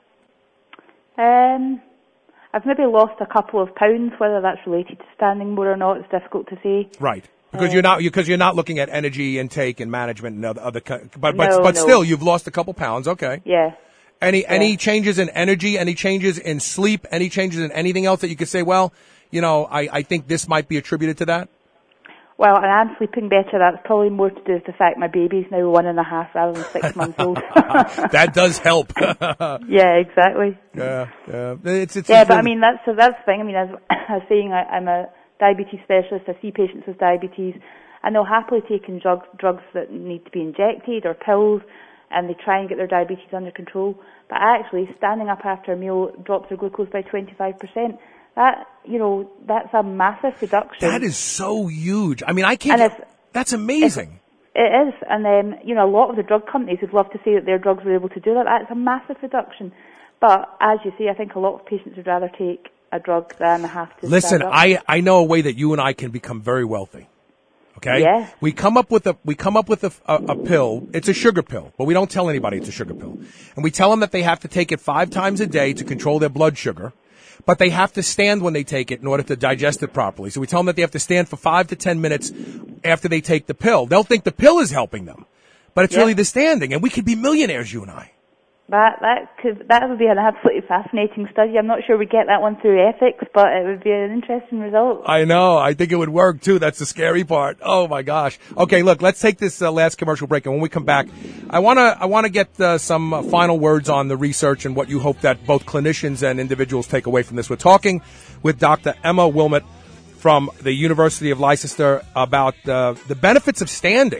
Um, I've maybe lost a couple of pounds. Whether that's related to standing more or not, it's difficult to say. Right. Because you're not because you're not looking at energy intake and management and other, other but but no, but no. still you've lost a couple pounds. Okay. Yeah. Any yeah. any changes in energy? Any changes in sleep? Any changes in anything else that you could say? Well, you know, I, I think this might be attributed to that. Well, and I'm sleeping better. That's probably more to do with the fact my baby's now one and a half rather than six months old. That does help. Yeah, exactly. Yeah, yeah. It's, it's, yeah, it's but really... I mean that's so that's the thing. I mean, as I was saying, I, I'm a diabetes specialist. I see patients with diabetes, and they'll happily take in drug, drugs that need to be injected or pills, and they try and get their diabetes under control. But actually, standing up after a meal drops their glucose by twenty-five percent. That, you know, that's a massive reduction. That is so huge. I mean, I can't. And Get, that's amazing. It is, and then you know, a lot of the drug companies would love to say that their drugs were able to do that. That's a massive reduction. But as you see, I think a lot of patients would rather take a drug than have to. Listen, stand up. I I know a way that you and I can become very wealthy. Okay. Yeah. We come up with a we come up with a, a, a pill. It's a sugar pill, but we don't tell anybody it's a sugar pill, and we tell them that they have to take it five times a day to control their blood sugar. But they have to stand when they take it in order to digest it properly. So we tell them that they have to stand for five to ten minutes after they take the pill. They'll think the pill is helping them, but it's yeah. really the standing. And we could be millionaires, you and I. That that could that would be an absolutely fascinating study. I'm not sure we get that one through ethics, but it would be an interesting result. I know. I think it would work too. That's the scary part. Oh my gosh. Okay, look, let's take this uh, last commercial break, and when we come back, I want to I want to get uh, some uh, final words on the research and what you hope that both clinicians and individuals take away from this. We're talking with Doctor Emma Wilmot from the University of Leicester about uh, the benefits of standing.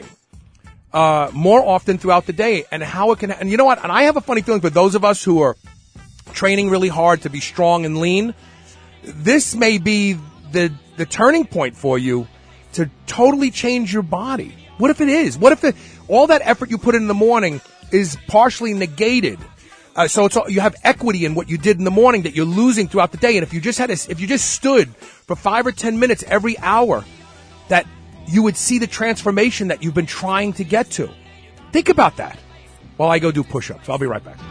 Uh, more often throughout the day, and how it can, and you know what, and I have a funny feeling for those of us who are training really hard to be strong and lean, this may be the, the turning point for you to totally change your body. What if it is? What if the, all that effort you put in the morning is partially negated? Uh, so it's all, you have equity in what you did in the morning that you're losing throughout the day. And if you just had a, if you just stood for five or ten minutes every hour, that you would see the transformation that you've been trying to get to. Think about that while I go do push-ups. I'll be right back.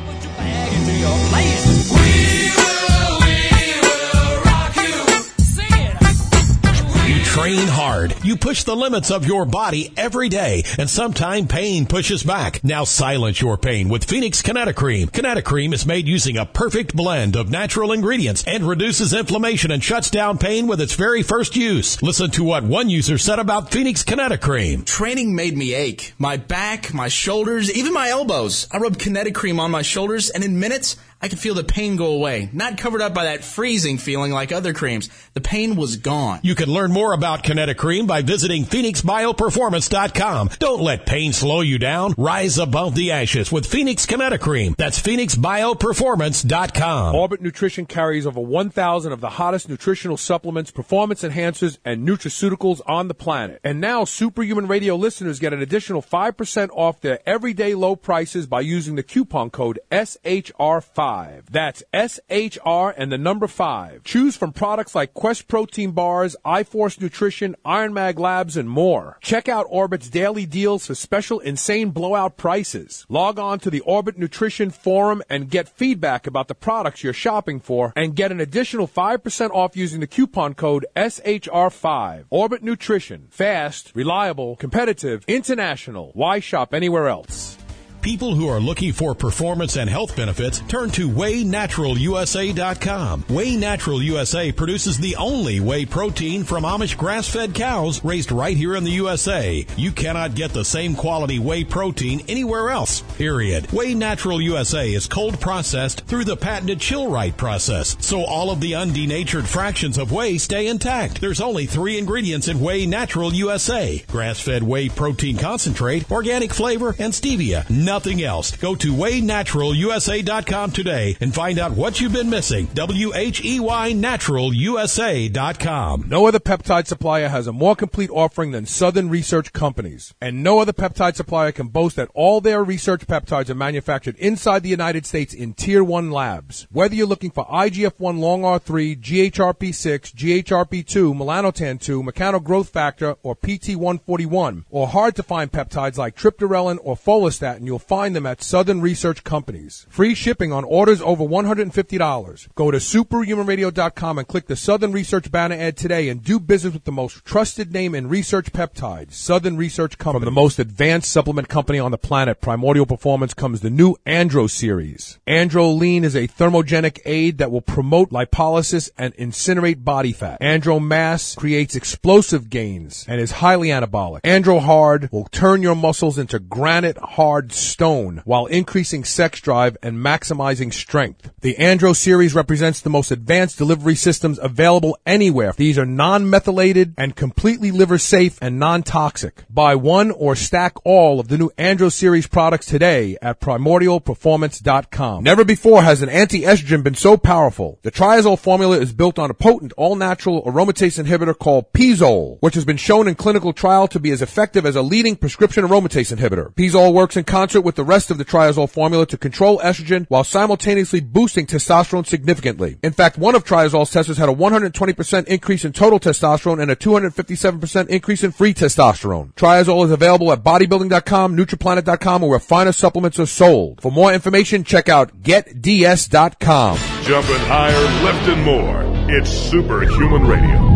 Train hard. You push the limits of your body every day, and sometimes pain pushes back. Now silence your pain with Phoenix Kinetocream. Kinetocream is made using a perfect blend of natural ingredients and reduces inflammation and shuts down pain with its very first use. Listen to what one user said about Phoenix Kinetocream. Training made me ache. My back, my shoulders, even my elbows. I rubbed Kinetocream on my shoulders, and in minutes, I could feel the pain go away, not covered up by that freezing feeling like other creams. The pain was gone. You can learn more about Kinetocream by visiting Phoenix Bio Performance dot com. Don't let pain slow you down. Rise above the ashes with Phoenix Kinetocream. That's Phoenix Bio Performance dot com. Orbit Nutrition carries over one thousand of the hottest nutritional supplements, performance enhancers, and nutraceuticals on the planet. And now Superhuman Radio listeners get an additional five percent off their everyday low prices by using the coupon code S H R five. That's S H R and the number five. Choose from products like Quest Protein Bars, iForce Nutrition, Iron Mag Labs, and more. Check out Orbit's daily deals for special insane blowout prices. Log on to the Orbit Nutrition Forum and get feedback about the products you're shopping for and get an additional five percent off using the coupon code S H R five. Orbit Nutrition. Fast, reliable, competitive, international. Why shop anywhere else? People who are looking for performance and health benefits turn to Whey Natural U S A dot com. Whey Natural U S A produces the only whey protein from Amish grass-fed cows raised right here in the U S A. You cannot get the same quality whey protein anywhere else, period. Whey Natural U S A is cold processed through the patented chill-right process, so all of the undenatured fractions of whey stay intact. There's only three ingredients in Whey Natural U S A: grass-fed whey protein concentrate, organic flavor, and stevia. Nothing else. Go to Whey Natural U S A dot com today and find out what you've been missing. W H E Y Natural U S A dot com. No other peptide supplier has a more complete offering than Southern Research Companies. And no other peptide supplier can boast that all their research peptides are manufactured inside the United States in Tier one labs. Whether you're looking for I G F one long R three, G H R P six, G H R P two, melanotan two, mechano growth factor, or P T one forty-one, or hard to find peptides like triptorelin or follistatin, you'll find them at Southern Research Companies. Free shipping on orders over one hundred fifty dollars. Go to superhuman radio dot com and click the Southern Research banner ad today and do business with the most trusted name in research peptides, Southern Research Company. From the most advanced supplement company on the planet, Primordial Performance, comes the new Andro series. Andro Lean is a thermogenic aid that will promote lipolysis and incinerate body fat. Andro Mass creates explosive gains and is highly anabolic. Andro Hard will turn your muscles into granite hard stone while increasing sex drive and maximizing strength. The Andro series represents the most advanced delivery systems available anywhere. These are non-methylated and completely liver safe and non-toxic. Buy one or stack all of the new Andro series products today at primordial performance dot com. Never before has an anti-estrogen been so powerful. The triazole formula is built on a potent all-natural aromatase inhibitor called Pizole, which has been shown in clinical trial to be as effective as a leading prescription aromatase inhibitor. Pizole works in concert with the rest of the triazole formula to control estrogen while simultaneously boosting testosterone significantly. In fact, one of triazole's testers had a one hundred twenty percent increase in total testosterone and a two hundred fifty-seven percent increase in free testosterone. Triazole is available at bodybuilding dot com, nutriplanet dot com, or where finer supplements are sold. For more information, check out get D S dot com. Jumping higher, lifting more. It's Superhuman Radio.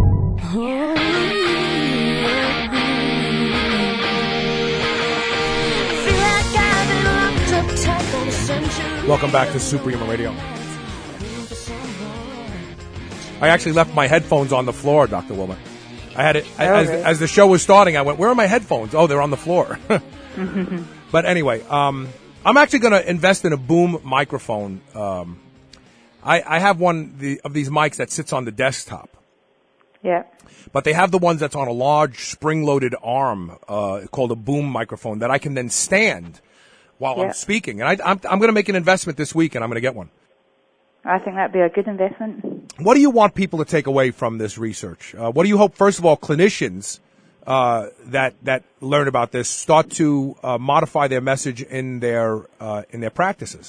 Welcome back to Superhuman Radio. I actually left my headphones on the floor, Doctor Wilmer. I had it I, as, as the show was starting. I went, "Where are my headphones?" Oh, they're on the floor. But anyway, um, I'm actually going to invest in a boom microphone. Um, I, I have one the, of these mics that sits on the desktop. Yeah. But they have the ones that's on a large spring-loaded arm uh, called a boom microphone that I can then stand while yeah. I'm speaking. And I, I'm, I'm going to make an investment this week, and I'm going to get one. I think that'd be a good investment. What do you want people to take away from this research? Uh, what do you hope, first of all, clinicians uh, that that learn about this start to uh, modify their message in their uh, in their practices?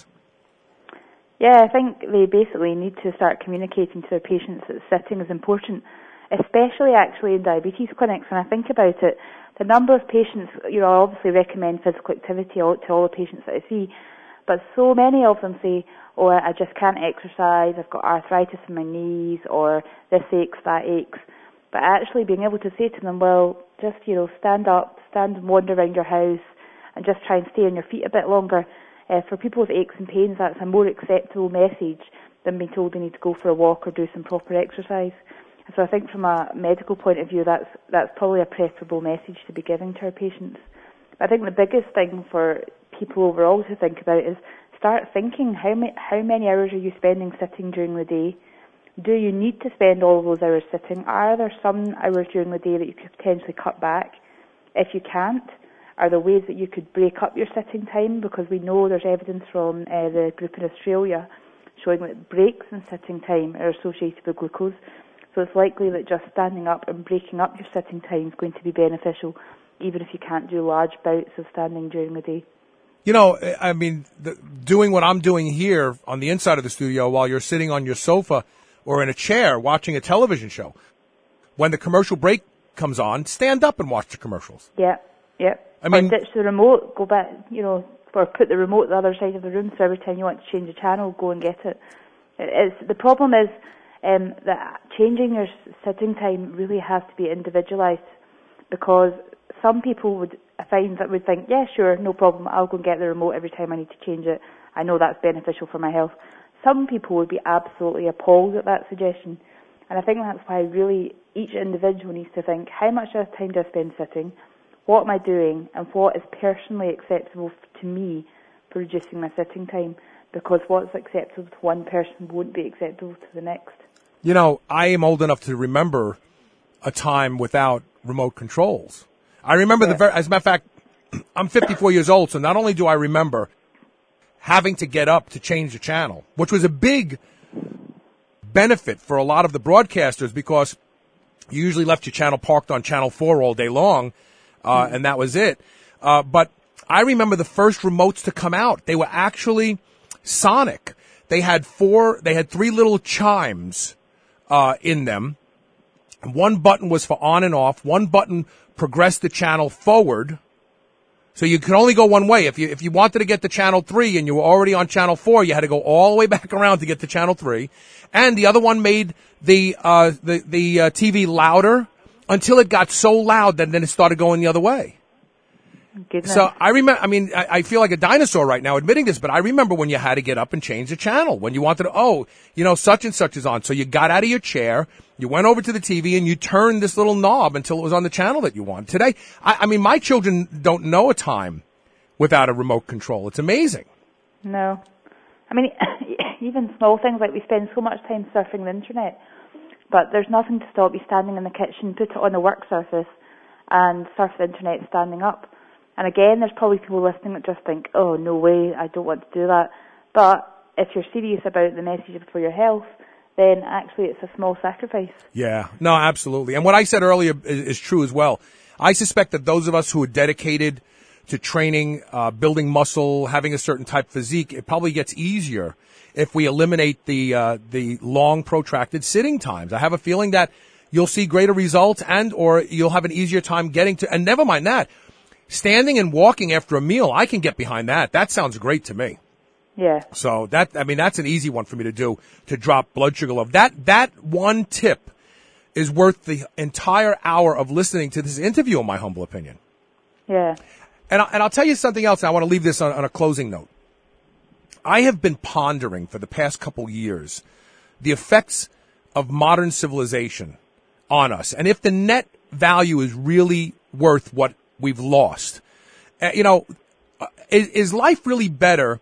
Yeah, I think they basically need to start communicating to their patients that sitting is important, especially actually in diabetes clinics. When I think about it, the number of patients, you know, I obviously recommend physical activity to all the patients that I see, but so many of them say, oh, I just can't exercise, I've got arthritis in my knees, or this aches, that aches. But actually being able to say to them, well, just, you know, stand up, stand and wander around your house, and just try and stay on your feet a bit longer. Uh, for people with aches and pains, that's a more acceptable message than being told they need to go for a walk or do some proper exercise. So I think from a medical point of view, that's that's probably a preferable message to be giving to our patients. But I think the biggest thing for people overall to think about is start thinking how, ma- how many hours are you spending sitting during the day? Do you need to spend all of those hours sitting? Are there some hours during the day that you could potentially cut back? If you can't, are there ways that you could break up your sitting time? Because we know there's evidence from uh, the group in Australia showing that breaks in sitting time are associated with glucose. So it's likely that just standing up and breaking up your sitting time is going to be beneficial, even if you can't do large bouts of standing during the day. You know, I mean, the, doing what I'm doing here on the inside of the studio while you're sitting on your sofa or in a chair watching a television show, when the commercial break comes on, stand up and watch the commercials. Yeah, yeah. I mean, or ditch the remote, go back, you know, or put the remote at the other side of the room, so every time you want to change the channel, go and get it. It's, the problem is um, that changing your sitting time really has to be individualised, because some people would find that would think, yeah, sure, no problem, I'll go and get the remote every time I need to change it. I know that's beneficial for my health. Some people would be absolutely appalled at that suggestion. And I think that's why really each individual needs to think, how much time do I spend sitting? What am I doing? And what is personally acceptable to me for reducing my sitting time? Because what's acceptable to one person won't be acceptable to the next. You know, I am old enough to remember a time without remote controls. I remember yeah. the very, as a matter of fact, I'm fifty-four years old, so not only do I remember having to get up to change the channel, which was a big benefit for a lot of the broadcasters, because you usually left your channel parked on channel four all day long, uh, mm. and that was it. Uh, but I remember the first remotes to come out. They were actually sonic. They had four, they had three little chimes, uh, in them. One button was for on and off. One button progressed the channel forward. So you could only go one way. If you, if you wanted to get to channel three and you were already on channel four, you had to go all the way back around to get to channel three. And the other one made the, uh, the, the, uh, T V louder until it got so loud that then it started going the other way. Goodness. So I remember, I mean, I, I feel like a dinosaur right now admitting this, but I remember when you had to get up and change the channel, when you wanted to, oh, you know, such and such is on. So you got out of your chair, you went over to the T V, and you turned this little knob until it was on the channel that you want. Today, I, I mean, my children don't know a time without a remote control. It's amazing. No. I mean, even small things like we spend so much time surfing the internet, but there's nothing to stop you standing in the kitchen, put it on a work surface, and surf the internet standing up. And again, there's probably people listening that just think, oh, no way, I don't want to do that. But if you're serious about the message for your health, then actually it's a small sacrifice. Yeah, no, absolutely. And what I said earlier is, is true as well. I suspect that those of us who are dedicated to training, uh, building muscle, having a certain type of physique, it probably gets easier if we eliminate the uh, the long, protracted sitting times. I have a feeling that you'll see greater results, and or you'll have an easier time getting to, and never mind that, standing and walking after a meal, I can get behind that. That sounds great to me. Yeah. So that, I mean, that's an easy one for me to do, to drop blood sugar low. That, that one tip is worth the entire hour of listening to this interview, in my humble opinion. Yeah. And, I, and I'll tell you something else. I want to leave this on, on a closing note. I have been pondering for the past couple years the effects of modern civilization on us, and if the net value is really worth what we've lost. Uh, you know, uh, is, is life really better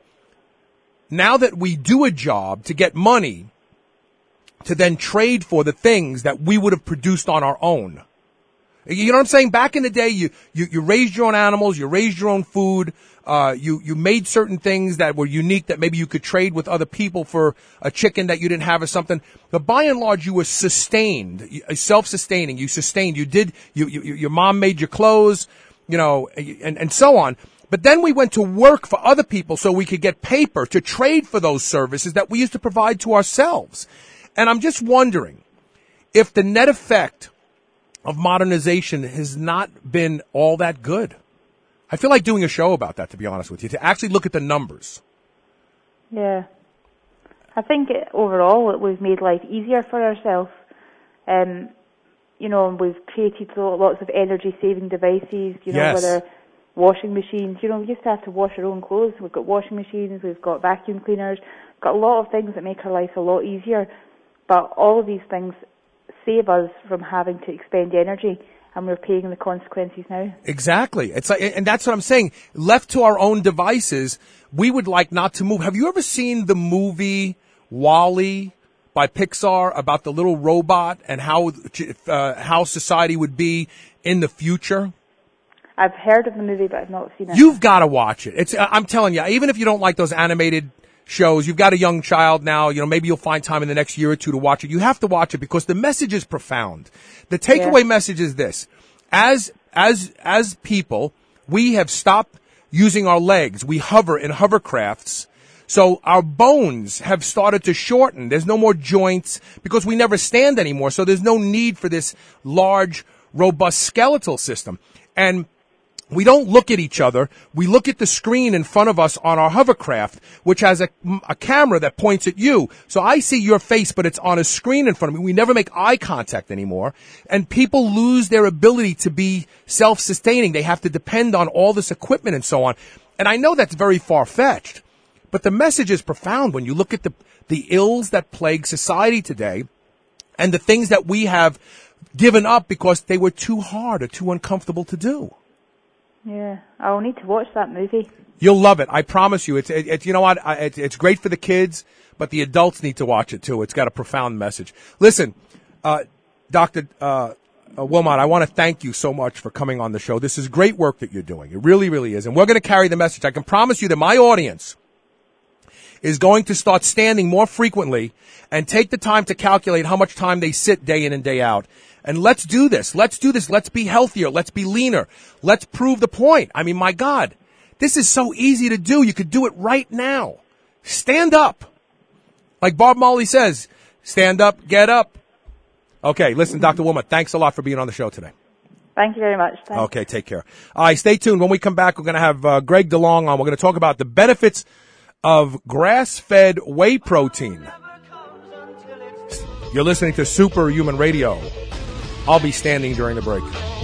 now that we do a job to get money to then trade for the things that we would have produced on our own? You know what I'm saying? Back in the day, you, you, you raised your own animals, you raised your own food, uh, you, you made certain things that were unique that maybe you could trade with other people for a chicken that you didn't have or something. But by and large, you were sustained, self-sustaining. You sustained. You did, you, you, your mom made your clothes, you know, and, and so on. But then we went to work for other people so we could get paper to trade for those services that we used to provide to ourselves. And I'm just wondering if the net effect of modernization has not been all that good. I feel like doing a show about that, to be honest with you, to actually look at the numbers. Yeah. I think it, overall it, we've made life easier for ourselves. Um, you know, we've created lots of energy-saving devices, you know, Yes. whether washing machines. You know, we used to have to wash our own clothes. We've got washing machines, we've got vacuum cleaners, we've got a lot of things that make our life a lot easier. But all of these things save us from having to expend energy, and we're paying the consequences now. Exactly. It's like, and that's what I'm saying. Left to our own devices, we would like not to move. Have you ever seen the movie WALL-E by Pixar about the little robot and how uh, how society would be in the future? I've heard of the movie, but I've not seen it. You've got to watch it. It's I'm telling you, even if you don't like those animated shows, you've got a young child now, you know, maybe you'll find time in the next year or two to watch it. You have to watch it because the message is profound. The takeaway yeah. message is this. As, as, as people, we have stopped using our legs. We hover in hovercrafts. So our bones have started to shorten. There's no more joints because we never stand anymore. So there's no need for this large, robust skeletal system. And we don't look at each other. We look at the screen in front of us on our hovercraft, which has a, a camera that points at you. So I see your face, but it's on a screen in front of me. We never make eye contact anymore. And people lose their ability to be self-sustaining. They have to depend on all this equipment and so on. And I know that's very far-fetched, but the message is profound when you look at the, the ills that plague society today and the things that we have given up because they were too hard or too uncomfortable to do. Yeah, I'll need to watch that movie. You'll love it. I promise you. It's, it, it's you know what? I, it, it's great for the kids, but the adults need to watch it too. It's got a profound message. Listen, uh, Doctor Uh, uh, Wilmot, I want to thank you so much for coming on the show. This is great work that you're doing. It really, really is. And we're going to carry the message. I can promise you that my audience is going to start standing more frequently and take the time to calculate how much time they sit day in and day out. And let's do this. Let's do this. Let's be healthier. Let's be leaner. Let's prove the point. I mean, my God, this is so easy to do. You could do it right now. Stand up. Like Bob Marley says, stand up, get up. Okay, listen, Doctor Wilmot, thanks a lot for being on the show today. Thank you very much. Thanks. Okay, take care. All right, stay tuned. When we come back, we're going to have uh, Greg DeLong on. We're going to talk about the benefits of grass-fed whey protein. You're listening to Superhuman Radio. I'll be standing during the break.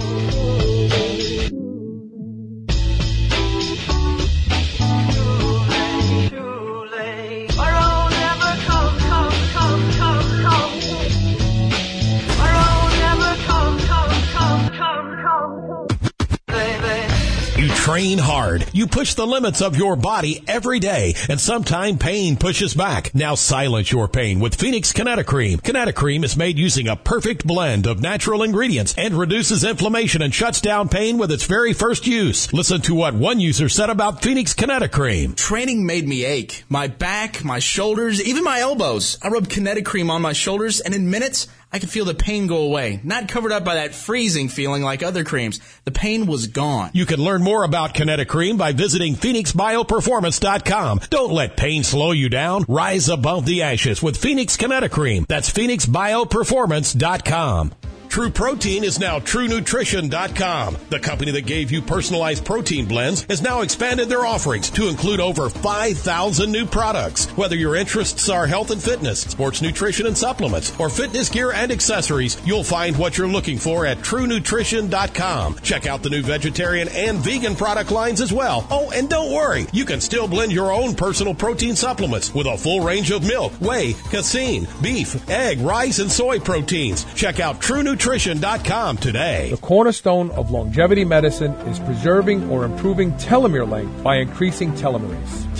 You train hard. You push the limits of your body every day, and sometimes pain pushes back. Now silence your pain with Phoenix Kinetocream. Kinetocream is made using a perfect blend of natural ingredients and reduces inflammation and shuts down pain with its very first use. Listen to what one user said about Phoenix Kinetocream. Training made me ache. My back, my shoulders, even my elbows. I rubbed Kinetocream on my shoulders, and in minutes, I could feel the pain go away. Not covered up by that freezing feeling like other creams. The pain was gone. You can learn more about Kinetocream by visiting Phoenix Bio Performance dot com. Don't let pain slow you down. Rise above the ashes with Phoenix Kinetocream. That's Phoenix Bio Performance dot com. True Protein is now True Nutrition dot com. The company that gave you personalized protein blends has now expanded their offerings to include over five thousand new products. Whether your interests are health and fitness, sports nutrition and supplements, or fitness gear and accessories, you'll find what you're looking for at True Nutrition dot com. Check out the new vegetarian and vegan product lines as well. Oh, and don't worry, you can still blend your own personal protein supplements with a full range of milk, whey, casein, beef, egg, rice, and soy proteins. Check out True Nutrition dot com today. The cornerstone of longevity medicine is preserving or improving telomere length by increasing telomerase.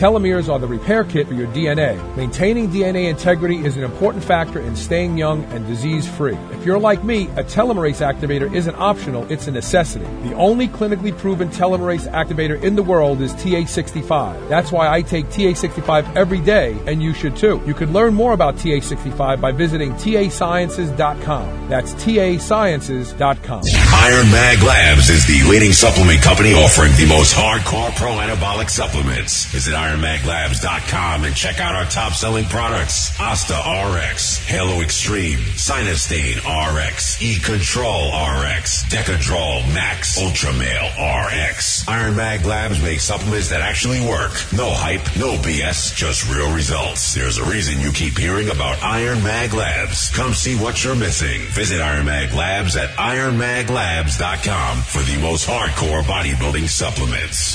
Telomeres are the repair kit for your D N A. Maintaining D N A integrity is an important factor in staying young and disease-free. If you're like me, a telomerase activator isn't optional, it's a necessity. The only clinically proven telomerase activator in the world is T A sixty-five. That's why I take T A sixty-five every day, and you should too. You can learn more about T A sixty-five by visiting T A sciences dot com. That's T A sciences dot com. Iron Mag Labs is the leading supplement company offering the most hardcore pro-anabolic supplements. Visit iron mag labs dot com and check out our top-selling products. Asta R X, Halo Extreme, Sinustane R X, E-Control R X, Decadrol Max, Ultramale R X. Iron Mag Labs makes supplements that actually work. No hype, no B S, just real results. There's a reason you keep hearing about Iron Mag Labs. Come see what you're missing. Visit Iron Mag Labs at iron mag labs dot com for the most hardcore bodybuilding supplements.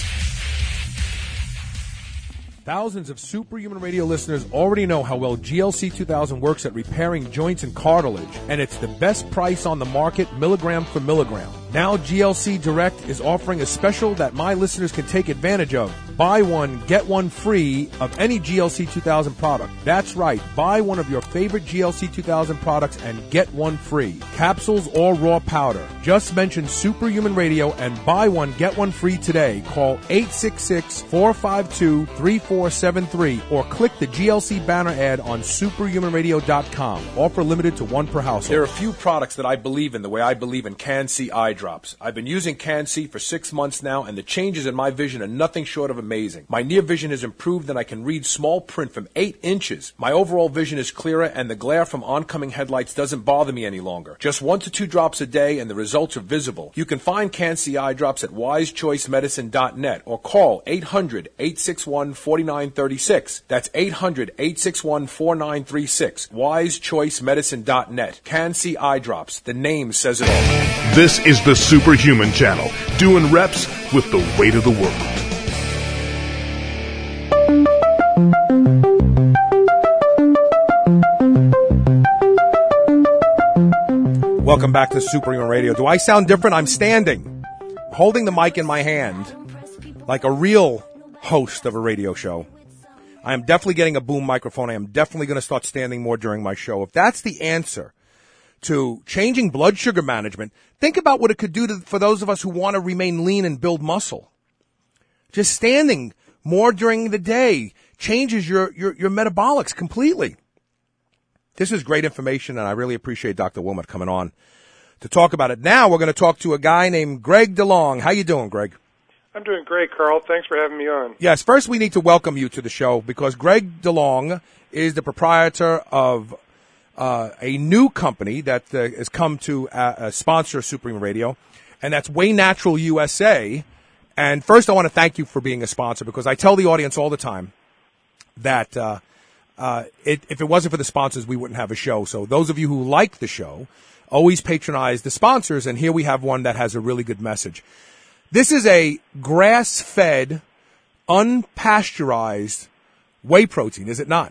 Thousands of Superhuman Radio listeners already know how well G L C two thousand works at repairing joints and cartilage, and it's the best price on the market, milligram for milligram. Now G L C Direct is offering a special that my listeners can take advantage of. Buy one, get one free of any G L C two thousand product. That's right, buy one of your favorite G L C two thousand products and get one free. Capsules or raw powder. Just mention Superhuman Radio and buy one, get one free today. Call eight six six, four five two, three four seven three or click the G L C banner ad on superhuman radio dot com. Offer limited to one per household. There are a few products that I believe in the way I believe in Can-C eye drops. I've been using Can-C for six months now, and the changes in my vision are nothing short of amazing. My near vision has improved, and I can read small print from eight inches. My overall vision is clearer, and the glare from oncoming headlights doesn't bother me any longer. Just one to two drops a day, and the results are visible. You can find Can-C eye drops at wise choice medicine dot net or call eight hundred, eight six one, four nine three six. That's eight hundred, eight six one, four nine three six. wise choice medicine dot net. Can-C eye drops. The name says it all. This is the Superhuman Channel, doing reps with the weight of the world. Welcome back to Superhuman Radio. Do I sound different? I'm standing, holding the mic in my hand like a real host of a radio show. I am definitely getting a boom microphone. I am definitely going to start standing more during my show. If that's the answer to changing blood sugar management, think about what it could do to, for those of us who want to remain lean and build muscle. Just standing more during the day changes your, your, your metabolics completely. This is great information, and I really appreciate Doctor Wilmot coming on to talk about it. Now we're going to talk to a guy named Greg DeLong. How you doing, Greg? I'm doing great, Carl. Thanks for having me on. Yes, first we need to welcome you to the show because Greg DeLong is the proprietor of uh, a new company that uh, has come to uh, uh, sponsor Superhuman Radio, and that's Way Natural U S A. And first I want to thank you for being a sponsor because I tell the audience all the time that uh, uh, it, if it wasn't for the sponsors, we wouldn't have a show. So those of you who like the show always patronize the sponsors, and here we have one that has a really good message. This is a grass-fed, unpasteurized whey protein, is it not?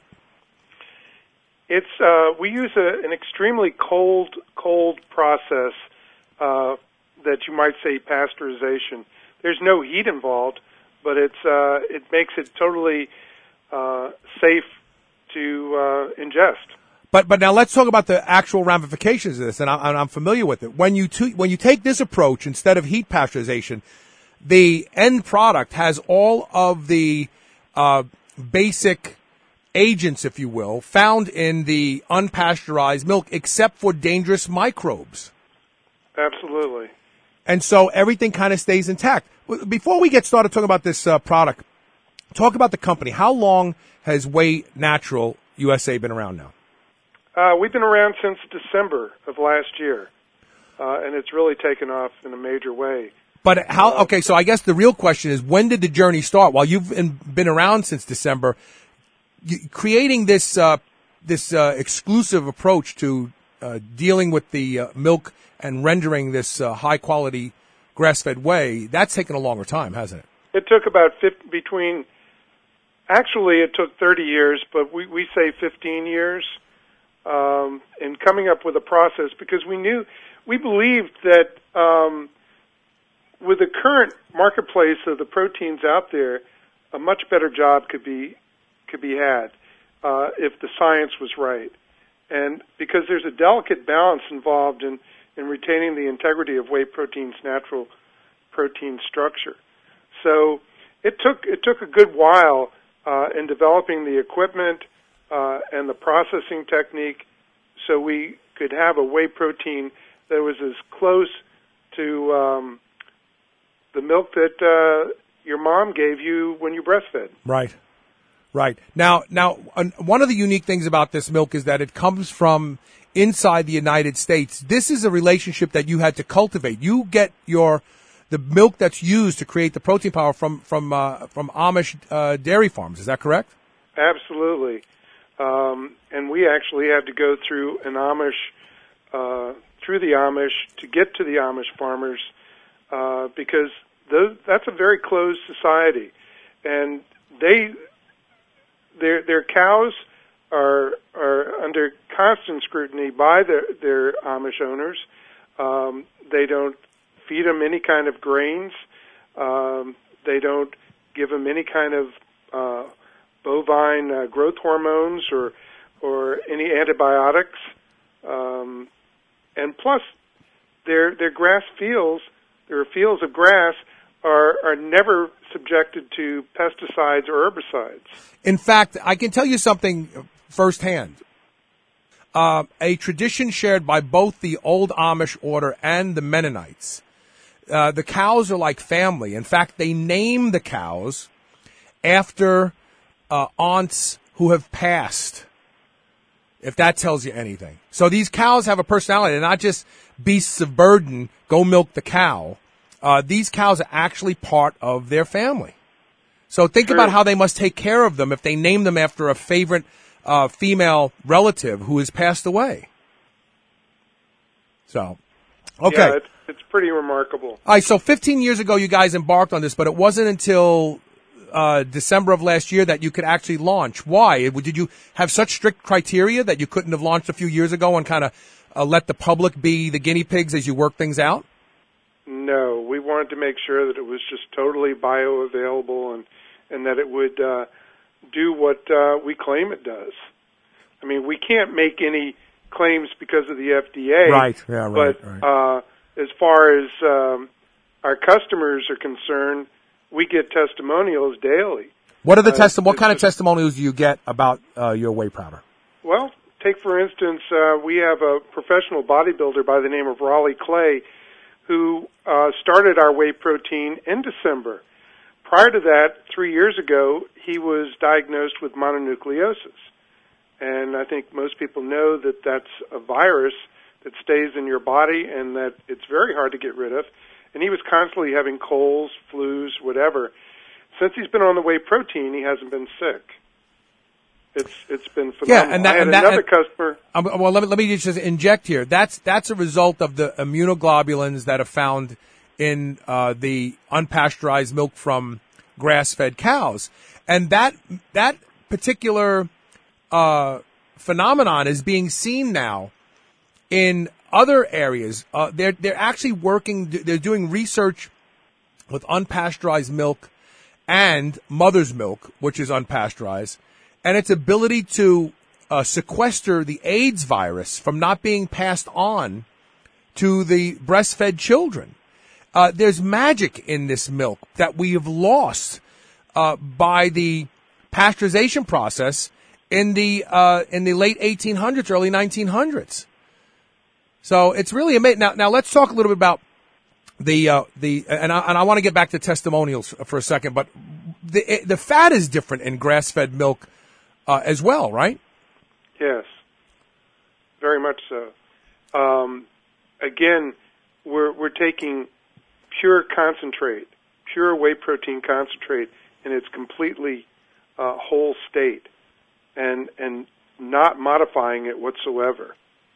It's uh, we use a, an extremely cold, cold process uh, that you might say pasteurization. There's no heat involved, but it's uh, it makes it totally uh, safe to uh, ingest. But but now let's talk about the actual ramifications of this, and, I, and I'm familiar with it. When you t- when you take this approach instead of heat pasteurization, the end product has all of the uh, basic agents, if you will, found in the unpasteurized milk, except for dangerous microbes. Absolutely. And so everything kind of stays intact. Before we get started talking about this uh, product, talk about the company. How long has Way Natural U S A been around now? Uh, we've been around since December of last year, uh, and it's really taken off in a major way. But how, okay, so I guess the real question is, when did the journey start? While you've been around since December, you, creating this uh, this uh, exclusive approach to uh, dealing with the uh, milk and rendering this uh, high-quality grass-fed whey, that's taken a longer time, hasn't it? It took about fifty, between, actually it took thirty years, but we, we say fifteen years. Um, and coming up with a process, because we knew, we believed that um, with the current marketplace of the proteins out there, a much better job could be could be had uh, if the science was right. And because there's a delicate balance involved in, in retaining the integrity of whey protein's natural protein structure. So it took it took a good while uh, in developing the equipment uh, and the processing technique so we could have a whey protein that was as close to um, the milk that uh, your mom gave you when you breastfed. Right. Right. Now, now, uh, one of the unique things about this milk is that it comes from inside the United States. This is a relationship that you had to cultivate. You get your the milk that's used to create the protein powder from from uh, from Amish uh, dairy farms. Is that correct? Absolutely. Um, and we actually had to go through an Amish uh, through the Amish to get to the Amish farmers uh, because those, that's a very closed society, and they. Their their cows are are under constant scrutiny by their their Amish owners. Um, they don't feed them any kind of grains. Um, they don't give them any kind of uh, bovine uh, growth hormones or or any antibiotics. Um, and plus, their their grass fields, their fields of grass, are are never subjected to pesticides or herbicides. In fact, I can tell you something firsthand. Uh, a tradition shared by both the old Amish order and the Mennonites. Uh, the cows are like family. In fact, they name the cows after uh, aunts who have passed, if that tells you anything. So these cows have a personality. They're not just beasts of burden, go milk the cow. Uh, these cows are actually part of their family. So think Sure. about how they must take care of them if they name them after a favorite uh, female relative who has passed away. So, okay. Yeah, it's, it's pretty remarkable. All right, so fifteen years ago you guys embarked on this, but it wasn't until uh, December of last year that you could actually launch. Why? Did you have such strict criteria that you couldn't have launched a few years ago and kind of uh, let the public be the guinea pigs as you work things out? No, we wanted to make sure that it was just totally bioavailable and, and that it would uh, do what uh, we claim it does. I mean, we can't make any claims because of the F D A. Right, yeah, right. But right. Uh, as far as um, our customers are concerned, we get testimonials daily. What are the uh, testi- What kind of testimonials do you get about uh, your whey powder? Well, take for instance, uh, we have a professional bodybuilder by the name of Raleigh Clay who uh, started our whey protein in December. Prior to that, three years ago, he was diagnosed with mononucleosis. And I think most people know that that's a virus that stays in your body and that it's very hard to get rid of. And he was constantly having colds, flus, whatever. Since he's been on the whey protein, he hasn't been sick. It's it's been phenomenal. Yeah, and that, I had and that, another and, customer. Um, well, let me let me just inject here. That's that's a result of the immunoglobulins that are found in uh, the unpasteurized milk from grass-fed cows, and that that particular uh, phenomenon is being seen now in other areas. Uh, they're they're actually working. They're doing research with unpasteurized milk and mother's milk, which is unpasteurized, and its ability to uh, sequester the AIDS virus from not being passed on to the breastfed children. Uh, there's magic in this milk that we have lost uh, by the pasteurization process in the uh, in the late eighteen hundreds, early nineteen hundreds. So it's really amazing. Now, now let's talk a little bit about the uh, the and I, and I want to get back to testimonials for a second, but the the fat is different in grass-fed milk uh, as well, right? Yes, very much so. Um, again, we're we're taking pure concentrate, pure whey protein concentrate in its completely uh, whole state, and and not modifying it whatsoever.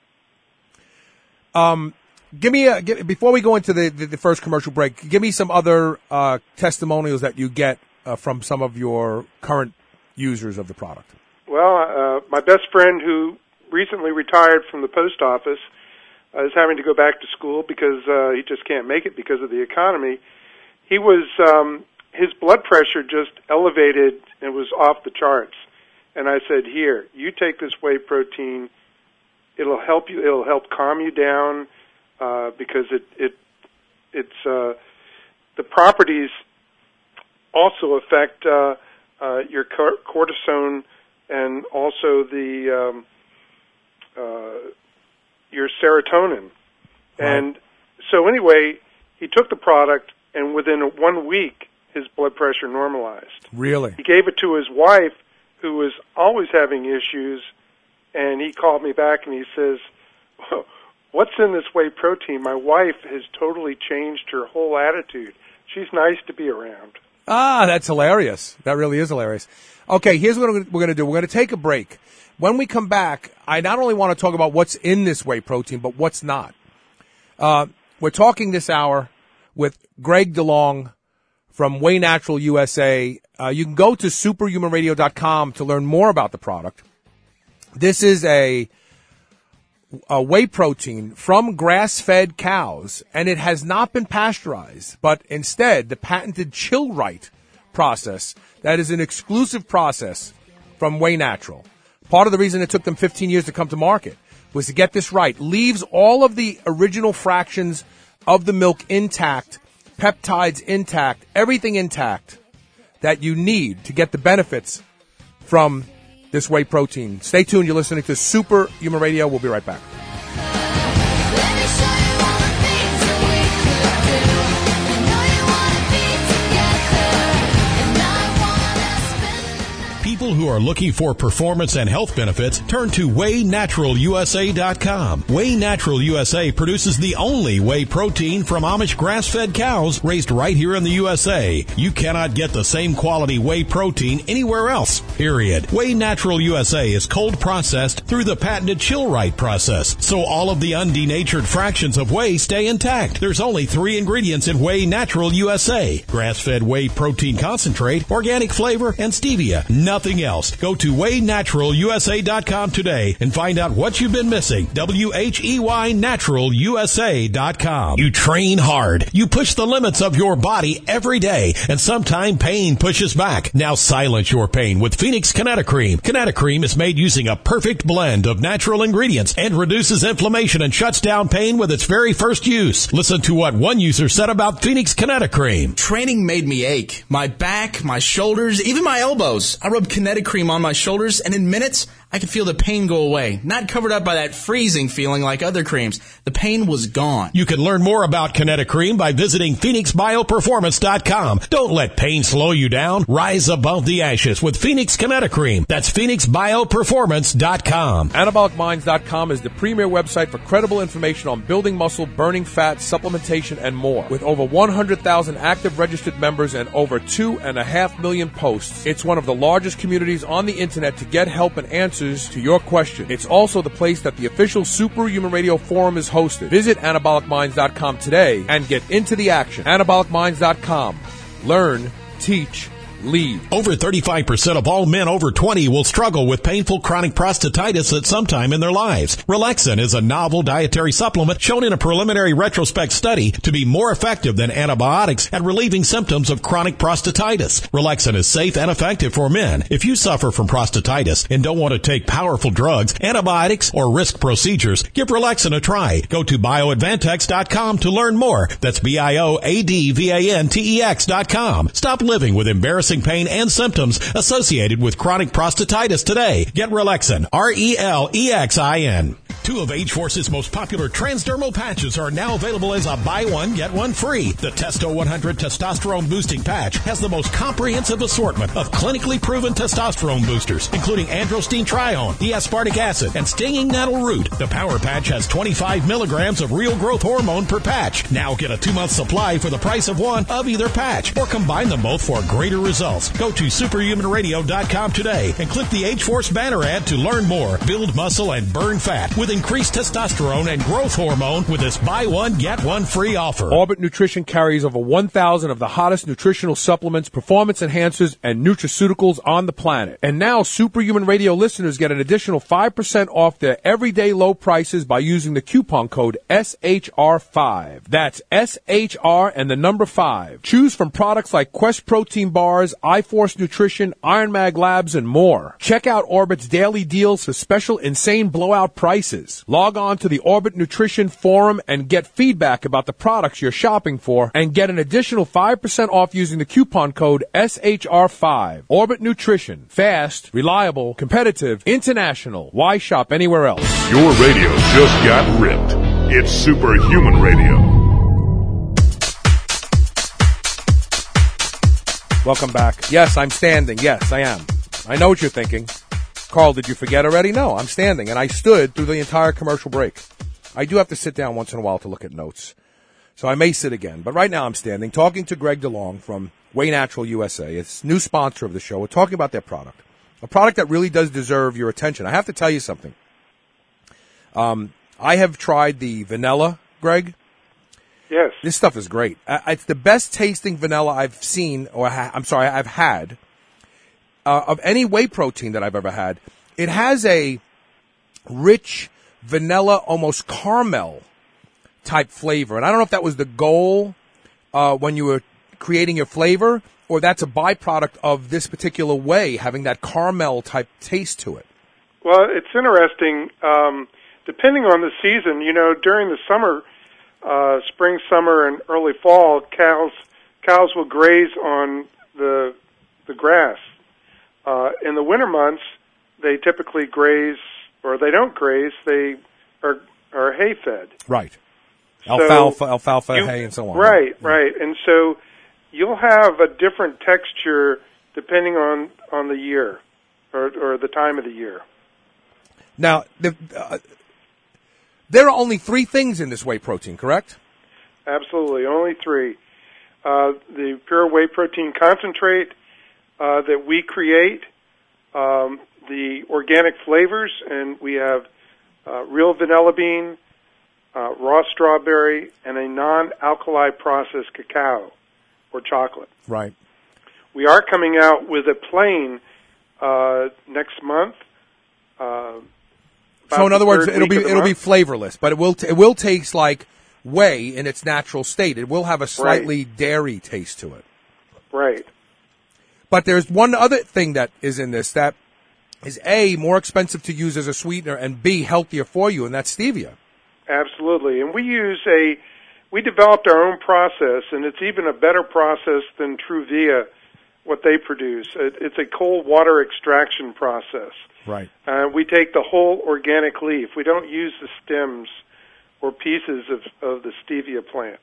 Um, give me a give, before we go into the, the, the first commercial break. Give me some other uh, testimonials that you get uh, from some of your current users of the product. Well, uh, my best friend who recently retired from the post office uh, is having to go back to school because uh, he just can't make it because of the economy. He was um, his blood pressure just elevated and was off the charts. And I said, here, you take this whey protein. It'll help you. It'll help calm you down uh, because it it it's uh, the properties also affect uh, uh, your cortisone and also the um, uh, your serotonin. Right. And so anyway, he took the product, and within one week, his blood pressure normalized. Really? He gave it to his wife, who was always having issues, and he called me back and he says, what's in this whey protein? My wife has totally changed her whole attitude. She's nice to be around. Ah, that's hilarious. That really is hilarious. Okay, here's what we're going to do. We're going to take a break. When we come back, I not only want to talk about what's in this whey protein, but what's not. Uh, we're talking this hour with Greg DeLong from Whey Natural U S A. Uh, you can go to superhuman radio dot com to learn more about the product. This is a, a whey protein from grass-fed cows, and it has not been pasteurized, but instead the patented Chill-Right process, that is an exclusive process from Whey Natural. Part of the reason it took them fifteen years to come to market was to get this right. Leaves all of the original fractions of the milk intact, peptides intact, everything intact that you need to get the benefits from this whey protein. Stay tuned. You're listening to Superhuman Radio. We'll be right back. People who are looking for performance and health benefits turn to Whey Natural U S A dot com. Whey Natural U S A produces the only whey protein from Amish grass-fed cows raised right here in the U S A. You cannot get the same quality whey protein anywhere else, period. Whey Natural U S A is cold processed through the patented Chill-Right process, so all of the undenatured fractions of whey stay intact. There's only three ingredients in Whey Natural U S A: grass-fed whey protein concentrate, organic flavor, and stevia. Nothing else. Go to Whey Natural U S A dot com today and find out what you've been missing. W H E Y Natural U S A dot com. You train hard. You push the limits of your body every day, and sometimes pain pushes back. Now silence your pain with Phoenix Kinetocream. Kinetocream is made using a perfect blend of natural ingredients and reduces inflammation and shuts down pain with its very first use. Listen to what one user said about Phoenix Kinetocream. Training made me ache. My back, my shoulders, even my elbows. I rubbed Kinetocream on my shoulders, and in minutes, I could feel the pain go away. Not covered up by that freezing feeling like other creams. The pain was gone. You can learn more about Kinetocream by visiting Phoenix Bio Performance dot com. Don't let pain slow you down. Rise above the ashes with Phoenix Kinetocream. That's Phoenix Bio Performance dot com. Anabolic Minds dot com is the premier website for credible information on building muscle, burning fat, supplementation, and more. With over one hundred thousand active registered members and over two and a half million posts, it's one of the largest communities on the internet to get help and answers to your question. It's also the place that the official Superhuman Radio Forum is hosted. Visit Anabolic Minds dot com today and get into the action. Anabolic Minds dot com. Learn, teach, lead. Over thirty-five percent of all men over twenty will struggle with painful chronic prostatitis at some time in their lives. Relaxin is a novel dietary supplement shown in a preliminary retrospect study to be more effective than antibiotics at relieving symptoms of chronic prostatitis. Relaxin is safe and effective for men. If you suffer from prostatitis and don't want to take powerful drugs, antibiotics, or risk procedures, give Relaxin a try. Go to bio advantex dot com to learn more. That's B I O A D V A N T E X dot com. Stop living with embarrassing pain and symptoms associated with chronic prostatitis today. Get Relaxin, R E L E X I N. Two of H-Force's most popular transdermal patches are now available as a buy one, get one free. The Testo one hundred Testosterone Boosting Patch has the most comprehensive assortment of clinically proven testosterone boosters, including androstenedione trione, D-aspartic acid, and stinging nettle root. The Power Patch has twenty-five milligrams of real growth hormone per patch. Now get a two-month supply for the price of one of either patch, or combine them both for greater results. Go to superhuman radio dot com today and click the H-Force banner ad to learn more, build muscle, and burn fat with increased testosterone and growth hormone with this buy one, get one free offer. Orbit Nutrition carries over one thousand of the hottest nutritional supplements, performance enhancers, and nutraceuticals on the planet. And now Superhuman Radio listeners get an additional five percent off their everyday low prices by using the coupon code S H R five. That's S H R and the number five. Choose from products like Quest Protein Bars, iForce Nutrition, Iron Mag Labs, and more. Check out Orbit's daily deals for special insane blowout prices. Log on to the Orbit Nutrition forum and get feedback about the products you're shopping for and get an additional five percent off using the coupon code S H R five. Orbit Nutrition. Fast, reliable, competitive, international. Why shop anywhere else? Your radio just got ripped. It's Superhuman Radio. Welcome back. Yes, I'm standing. Yes, I am. I know what you're thinking. Carl, did you forget already? No, I'm standing, and I stood through the entire commercial break. I do have to sit down once in a while to look at notes, so I may sit again. But right now I'm standing, talking to Greg DeLong from Way Natural U S A. It's a new sponsor of the show. We're talking about their product, a product that really does deserve your attention. I have to tell you something. Um, I have tried the vanilla, Greg. Yes. This stuff is great. Uh, it's the best tasting vanilla I've seen, or ha- I'm sorry, I've had. Uh, of any whey protein that I've ever had. It has a rich vanilla, almost caramel type flavor. And I don't know if that was the goal uh, when you were creating your flavor, or that's a byproduct of this particular whey having that caramel type taste to it. Well, it's interesting. Um, depending on the season, you know, during the summer, uh, spring, summer, and early fall, cows cows will graze on the the grass. Uh, in the winter months, they typically graze, or they don't graze. They are are hay fed. Right. So alfalfa, alfalfa, you, hay, and so on. Right, right. And so you'll have a different texture depending on, on the year, or or the time of the year. Now, the, uh, there are only three things in this whey protein, correct? Absolutely, only three. Uh, the pure whey protein concentrate Uh, that we create, um, the organic flavors, and we have uh, real vanilla bean, uh, raw strawberry, and a non-alkali processed cacao or chocolate. Right. We are coming out with a plain uh, next month. Uh, so in other words, third it'll week be of the it'll be month. flavorless, but it will t- it will taste like whey in its natural state. It will have a slightly Right. dairy taste to it. Right. But there's one other thing that is in this that is A, more expensive to use as a sweetener, and B, healthier for you, and that's stevia. Absolutely. And we use a, we developed our own process, and it's even a better process than Truvia, what they produce. It, it's a cold water extraction process. Right. Uh, we take the whole organic leaf. We don't use the stems or pieces of, of the stevia plant.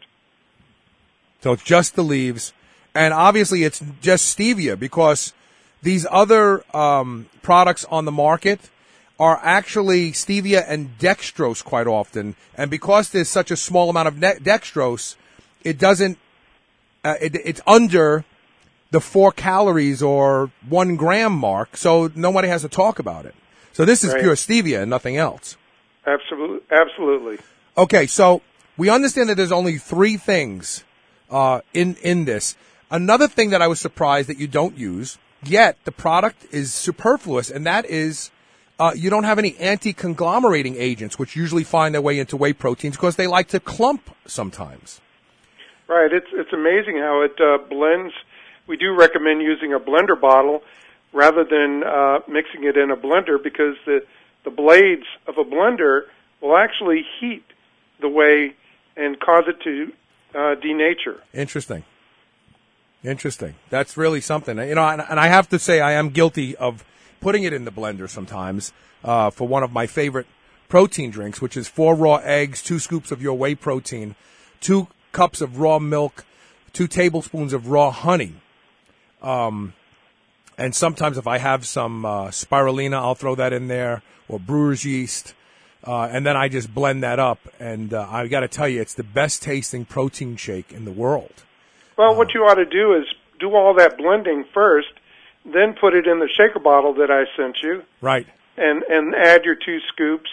So it's just the leaves. And obviously it's just stevia because these other um, products on the market are actually stevia and dextrose quite often. And because there's such a small amount of ne- dextrose, it doesn't, uh, it, it's under the four calories or one gram mark, so nobody has to talk about it. So this is Right. pure stevia and nothing else. Absolutely. Absolutely. Okay, so we understand that there's only three things uh, in in this. Another thing that I was surprised that you don't use, yet the product is superfluous, and that is uh, you don't have any anti-conglomerating agents, which usually find their way into whey proteins because they like to clump sometimes. Right. It's it's amazing how it uh, blends. We do recommend using a blender bottle rather than uh, mixing it in a blender because the the blades of a blender will actually heat the whey and cause it to uh, denature. Interesting. Interesting. That's really something. You know, and, and I have to say I am guilty of putting it in the blender sometimes uh, for one of my favorite protein drinks, which is four raw eggs, two scoops of your whey protein, two cups of raw milk, two tablespoons of raw honey. Um, and sometimes if I have some uh, spirulina, I'll throw that in there, or brewer's yeast. Uh, and then I just blend that up. And uh, I got to tell you, it's the best tasting protein shake in the world. Well, what you ought to do is do all that blending first, then put it in the shaker bottle that I sent you. Right. And, and add your two scoops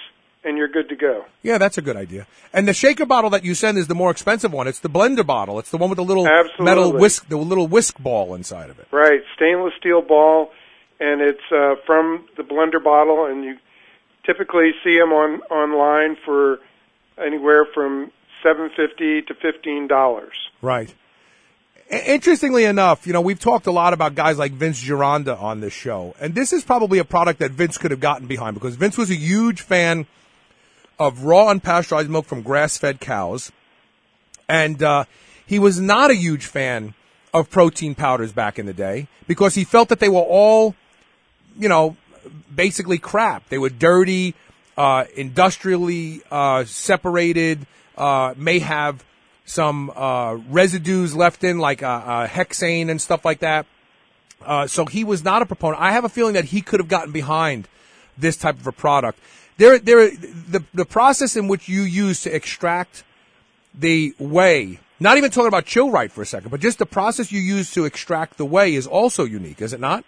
and you're good to go. Yeah, that's a good idea. And the shaker bottle that you send is the more expensive one. It's the blender bottle. It's the one with the little Absolutely. metal whisk, the little whisk ball inside of it. Right, stainless steel ball, and it's uh, from the blender bottle, and you typically see them on online for anywhere from seven fifty to fifteen dollars. Right. Interestingly enough, you know, we've talked a lot about guys like Vince Gironda on this show, and this is probably a product that Vince could have gotten behind because Vince was a huge fan of raw unpasteurized milk from grass-fed cows, and uh, he was not a huge fan of protein powders back in the day because he felt that they were all, you know, basically crap. They were dirty, uh, industrially uh, separated, uh, may have some uh, residues left in, like uh, uh, hexane and stuff like that. Uh, so he was not a proponent. I have a feeling that he could have gotten behind this type of a product. There, there, the the process in which you use to extract the whey, not even talking about chill right for a second, but just the process you use to extract the whey is also unique, is it not?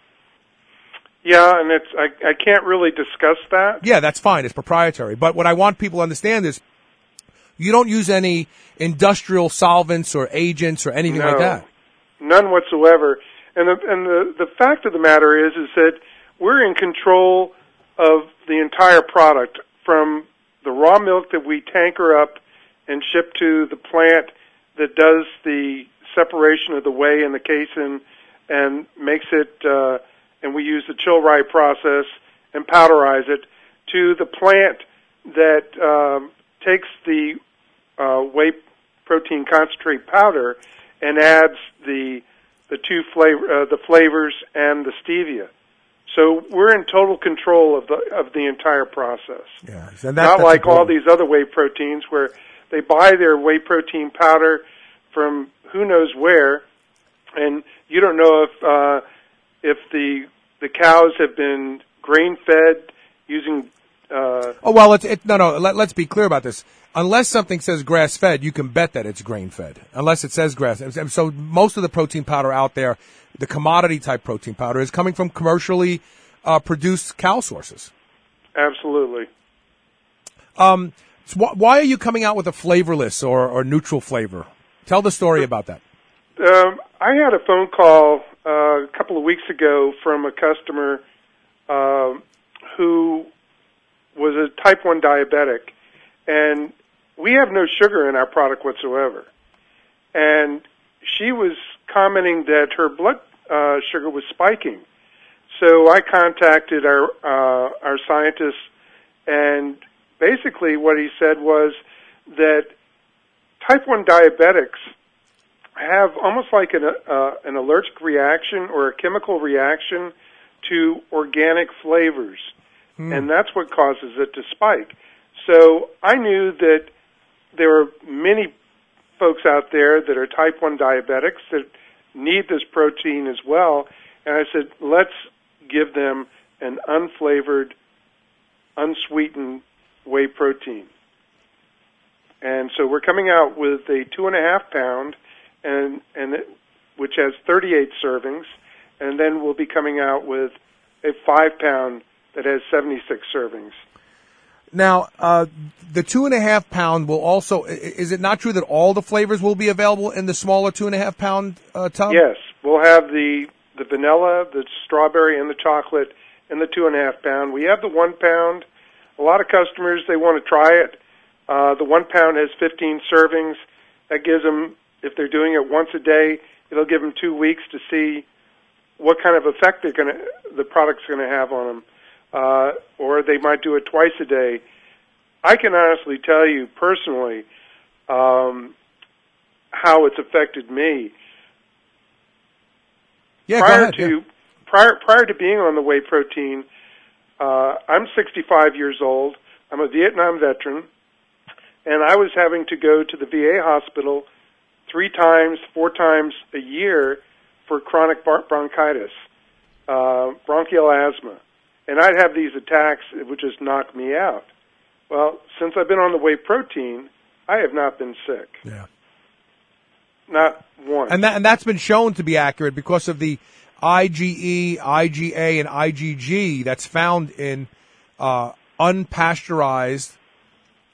Yeah, and it's I, I can't really discuss that. Yeah, that's fine. It's proprietary. But what I want people to understand is you don't use any industrial solvents or agents or anything no, like that. None whatsoever. And the and the, the fact of the matter is is that we're in control of the entire product, from the raw milk that we tanker up and ship to the plant that does the separation of the whey and the casein and makes it, uh, and we use the chill rye process and powderize it, to the plant that um, takes the uh, whey protein concentrate powder and adds the the two flavor uh, the flavors and the stevia. So we're in total control of the of the entire process. Yeah, so that, not like all these other whey proteins where they buy their whey protein powder from who knows where, and you don't know if uh, if the the cows have been grain fed using. Uh, oh well, it's it, no no. Let, let's be clear about this. Unless something says grass fed, you can bet that it's grain fed. Unless it says grass, so most of the protein powder out there, the commodity type protein powder, is coming from commercially uh, produced cow sources. Absolutely. Um, so wh- why are you coming out with a flavorless or, or neutral flavor? Tell the story about that. Um, I had a phone call uh, a couple of weeks ago from a customer uh, who was a type one diabetic, and we have no sugar in our product whatsoever. And she was commenting that her blood uh, sugar was spiking. So I contacted our uh, our scientists, and basically what he said was that type one diabetics have almost like an, uh, an allergic reaction or a chemical reaction to organic flavors, mm. and that's what causes it to spike. So I knew that there are many folks out there that are type one diabetics that need this protein as well, and I said, let's give them an unflavored, unsweetened whey protein. And so we're coming out with a two and a half pound, and and it, which has thirty-eight servings, and then we'll be coming out with a five pound that has seventy-six servings. Now, uh, the two and a half pound will also, is it not true that all the flavors will be available in the smaller two and a half pound uh, tub? Yes, we'll have the, the vanilla, the strawberry, and the chocolate in the two and a half pound. We have the one pound. A lot of customers, they want to try it. Uh, the one pound has fifteen servings. That gives them, if they're doing it once a day, it'll give them two weeks to see what kind of effect they're going to, the product's going to have on them. Uh, or they might do it twice a day. I can honestly tell you personally um, how it's affected me. Yeah, prior go ahead, to yeah. prior prior to being on the whey protein, uh, I'm sixty-five years old. I'm a Vietnam veteran, and I was having to go to the V A hospital three times, four times a year for chronic bronchitis, uh, bronchial asthma. And I'd have these attacks, it would just knock me out. Well, since I've been on the whey protein, I have not been sick. Yeah. Not once. And that and that's been shown to be accurate because of the IgE, IgA, and IgG that's found in uh, unpasteurized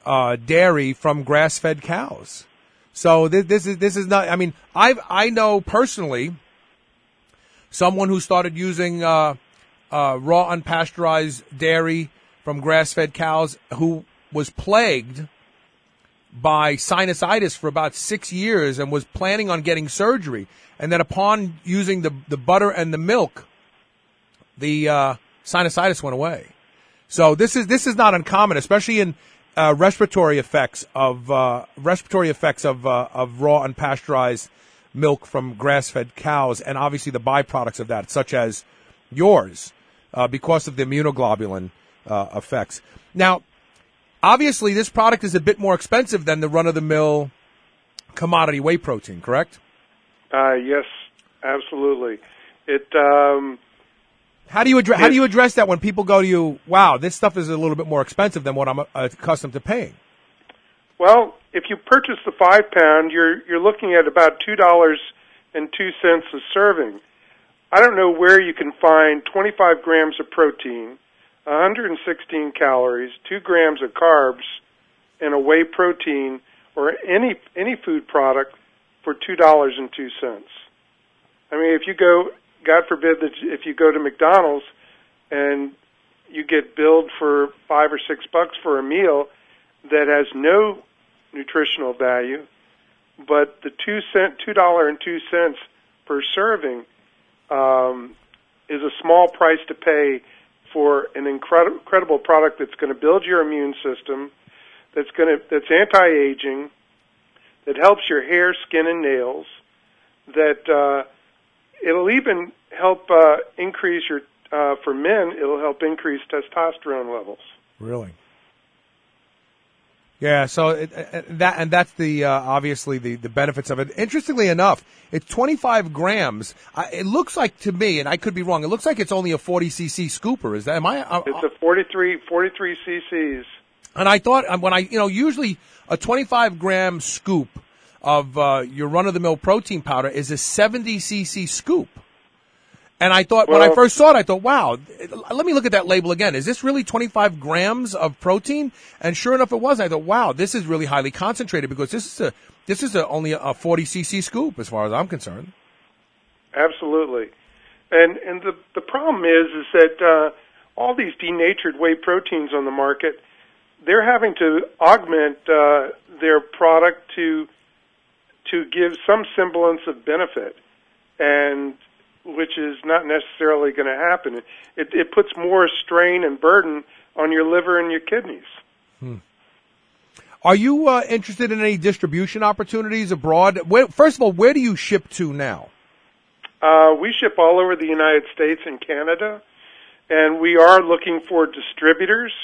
uh, dairy from grass-fed cows. So this, this is this is not. I mean, I I know personally someone who started using uh, uh, raw unpasteurized dairy from grass-fed cows who was plagued by sinusitis for about six years and was planning on getting surgery. And then upon using the, the butter and the milk, the uh, sinusitis went away. So this is this is not uncommon, especially in uh, respiratory effects of uh, respiratory effects of uh, of raw unpasteurized milk from grass-fed cows, and obviously the byproducts of that, such as yours, uh, because of the immunoglobulin uh, effects. Now, obviously, this product is a bit more expensive than the run-of-the-mill commodity whey protein, correct? Uh, yes, absolutely. It. Um, how do you address? How do you address that when people go to you? Wow, this stuff is a little bit more expensive than what I'm uh, accustomed to paying. Well, if you purchase the five pound, you're you're looking at about two dollars and two cents a serving. I don't know where you can find twenty-five grams of protein, one hundred sixteen calories, two grams of carbs, and a whey protein or any any food product for two dollars and two cents. I mean, if you go, God forbid that if you go to McDonald's and you get billed for five or six bucks for a meal that has no nutritional value, but the two cent two dollar and two cents per serving um, is a small price to pay for an incredible, incredible product that's going to build your immune system, that's going to that's anti-aging, that helps your hair, skin, and nails, that uh, it'll even help uh, increase your uh, for men. It'll help increase testosterone levels. Really? Yeah. So it, uh, that and that's the uh, obviously the, the benefits of it. Interestingly enough, it's twenty-five grams. Uh, it looks like to me, and I could be wrong. It looks like it's only a forty cc scooper. Is that? Am I? Uh, it's a forty-three, forty-three cc's. And I thought when I, you know, usually a twenty-five gram scoop of uh, your run-of-the-mill protein powder is a seventy cc scoop. And I thought, well, when I first saw it, I thought, wow, let me look at that label again. Is this really twenty-five grams of protein? And sure enough, it was. I thought, wow, this is really highly concentrated because this is a this is a, only a forty cc scoop as far as I'm concerned. Absolutely. And and the the problem is is that uh, all these denatured whey proteins on the market, they're having to augment uh, their product to to give some semblance of benefit, and which is not necessarily going to happen. It, it puts more strain and burden on your liver and your kidneys. Hmm. Are you uh, interested in any distribution opportunities abroad? Where, first of all, where do you ship to now? Uh, we ship all over the United States and Canada, and we are looking for distributors.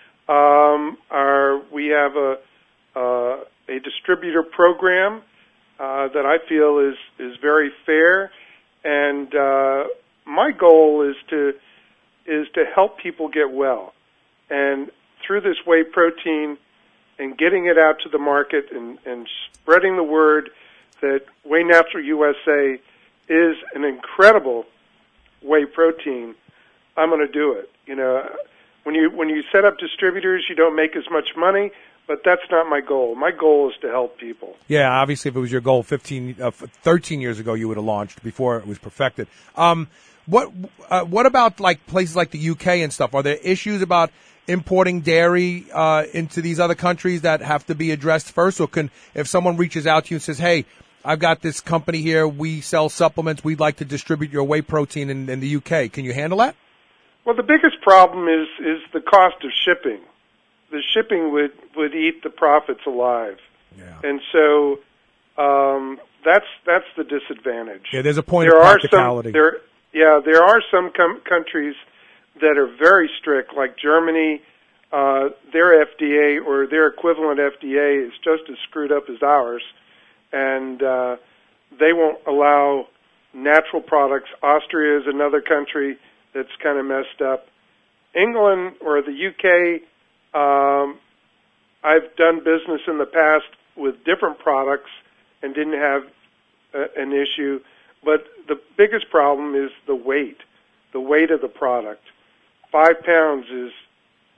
Um, our, we have a, uh, a distributor program uh, that I feel is, is very fair. And uh, my goal is to is to help people get well, and through this whey protein, and getting it out to the market, and, and spreading the word that Whey Natural U S A is an incredible whey protein. I'm going to do it. You know, when you when you set up distributors, you don't make as much money. But that's not my goal. My goal is to help people. Yeah, obviously, if it was your goal fifteen, uh, thirteen years ago, you would have launched before it was perfected. Um, what uh, what about like places like the U K and stuff? Are there issues about importing dairy uh, into these other countries that have to be addressed first? Or can, if someone reaches out to you and says, "Hey, I've got this company here. We sell supplements. We'd like to distribute your whey protein in, in the U K," can you handle that? Well, the biggest problem is is the cost of shipping. The shipping would, would eat the profits alive, yeah. And so um, that's that's the disadvantage. Yeah, there's a point there of are practicality. Some, there, yeah, there are some com- countries that are very strict, like Germany. Uh, their F D A or their equivalent F D A is just as screwed up as ours, and uh, they won't allow natural products. Austria is another country that's kind of messed up. England or the U K. Um, I've done business in the past with different products and didn't have a, an issue, but the biggest problem is the weight, the weight of the product. Five pounds is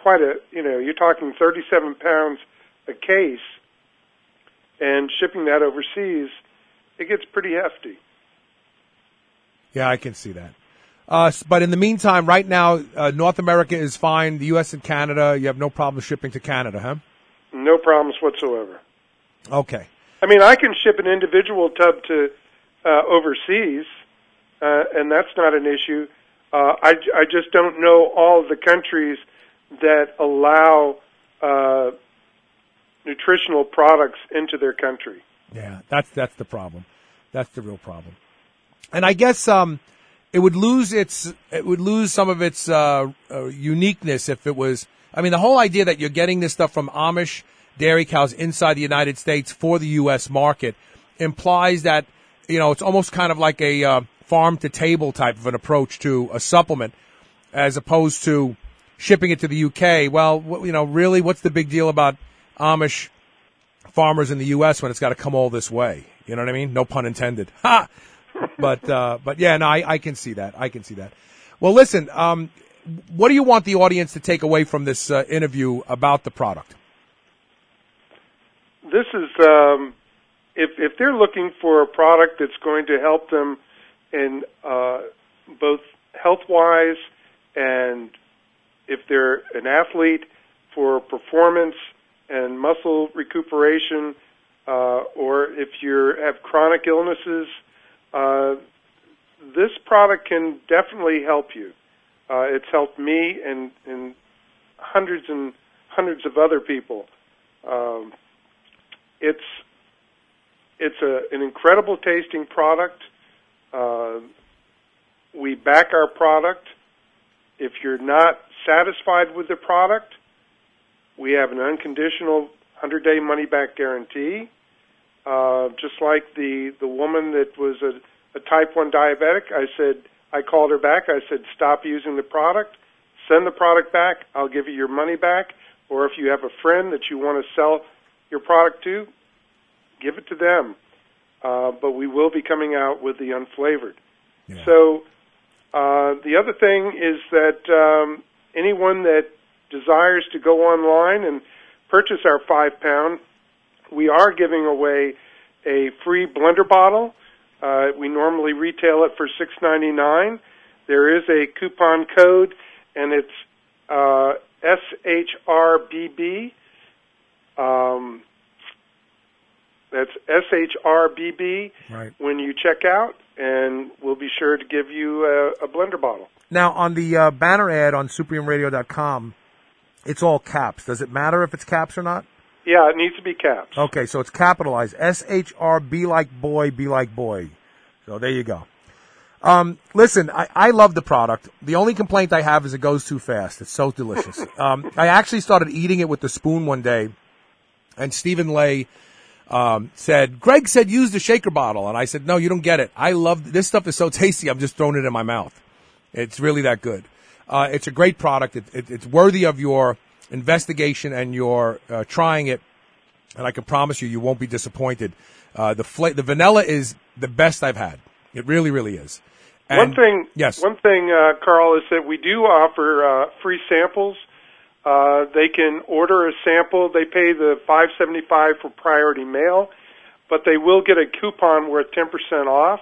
quite a, you know, you're talking thirty-seven pounds a case, and shipping that overseas, it gets pretty hefty. Yeah, I can see that. Uh, but in the meantime, right now, uh, North America is fine. The U S and Canada, you have no problem shipping to Canada, huh? No problems whatsoever. Okay. I mean, I can ship an individual tub to uh, overseas, uh, and that's not an issue. Uh, I, I just don't know all of the countries that allow uh, nutritional products into their country. Yeah, that's that's the problem. That's the real problem. And I guess um, it would lose its it would lose some of its uh, uh, uniqueness if it was. I mean, the whole idea that you're getting this stuff from Amish dairy cows inside the United States for the U S market implies that, you know, it's almost kind of like a uh, farm to table type of an approach to a supplement, as opposed to shipping it to the U K. Well, you know, really, what's the big deal about Amish farmers in the U S when it's got to come all this way? You know what I mean? No pun intended. Ha! But, uh, but yeah, no, I, I can see that. I can see that. Well, listen, um, what do you want the audience to take away from this uh, interview about the product? This is, um, if, if they're looking for a product that's going to help them in uh, both health-wise and if they're an athlete for performance and muscle recuperation, uh, or if you have chronic illnesses, uh, this product can definitely help you. Uh, it's helped me and, and hundreds and hundreds of other people. Um, it's it's a, an incredible tasting product. Uh, we back our product. If you're not satisfied with the product, we have an unconditional one hundred day money-back guarantee. Uh, just like the, the woman that was a, a type one diabetic, I said, I called her back. I said, stop using the product. Send the product back. I'll give you your money back. Or if you have a friend that you want to sell your product to, give it to them. Uh, but we will be coming out with the unflavored. Yeah. So uh, the other thing is that um, anyone that desires to go online and purchase our five pound, we are giving away a free blender bottle. Uh, we normally retail it for six ninety-nine. There is a coupon code, and it's uh, S H R B B. Um, that's S H R B B right. when you check out, and we'll be sure to give you a, a blender bottle. Now, on the uh, banner ad on superhuman radio dot com, it's all caps. Does it matter if it's caps or not? Yeah, it needs to be caps. Okay, so it's capitalized. S H R, B like boy, B like boy. So there you go. Um, listen, I, I love the product. The only complaint I have is it goes too fast. It's so delicious. um, I actually started eating it with the spoon one day, and Stephen Lay um, said, Greg said use the shaker bottle. And I said, no, you don't get it. I love this stuff is so tasty, I'm just throwing it in my mouth. It's really that good. Uh, it's a great product. It, it, it's worthy of your investigation and your uh, trying it, and I can promise you, you won't be disappointed. Uh, the fla- the vanilla is the best I've had. It really, really is. And one thing, yes. One thing, uh, Carl, is that we do offer uh, free samples. Uh, they can order a sample. They pay the five seventy-five for priority mail, but they will get a coupon worth ten percent off,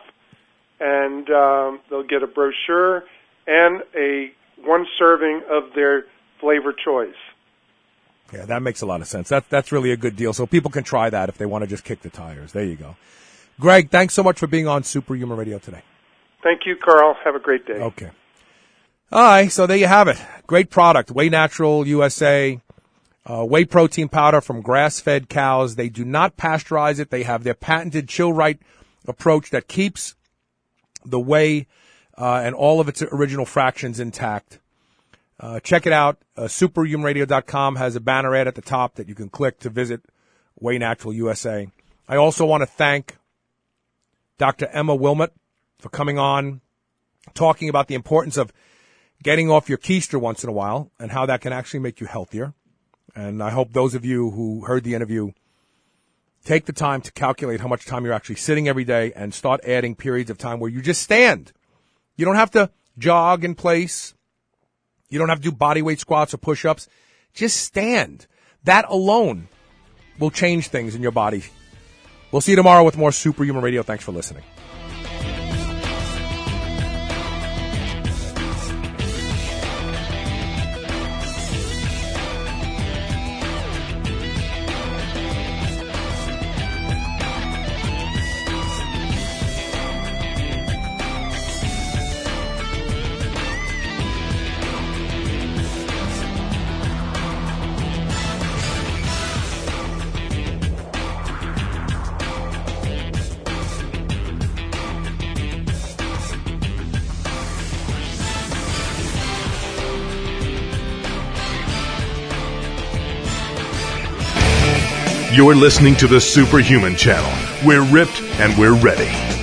and um, they'll get a brochure and a one serving of their flavor choice. Yeah, that makes a lot of sense. That, that's really a good deal. So people can try that if they want to just kick the tires. There you go. Greg, thanks so much for being on Superhuman Radio today. Thank you, Carl. Have a great day. Okay. All right, so there you have it. Great product. Whey Natural U S A. Uh, whey protein powder from grass-fed cows. They do not pasteurize it. They have their patented chill-right approach that keeps the whey uh, and all of its original fractions intact. Uh, check it out. Uh, superhuman radio dot com has a banner ad at the top that you can click to visit Whey Natural U S A. I also want to thank Doctor Emma Wilmot for coming on, talking about the importance of getting off your keister once in a while and how that can actually make you healthier. And I hope those of you who heard the interview take the time to calculate how much time you're actually sitting every day and start adding periods of time where you just stand. You don't have to jog in place. You don't have to do body weight squats or push-ups. Just stand. That alone will change things in your body. We'll see you tomorrow with more Superhuman Radio. Thanks for listening. You're listening to the Superhuman Channel. We're ripped and we're ready.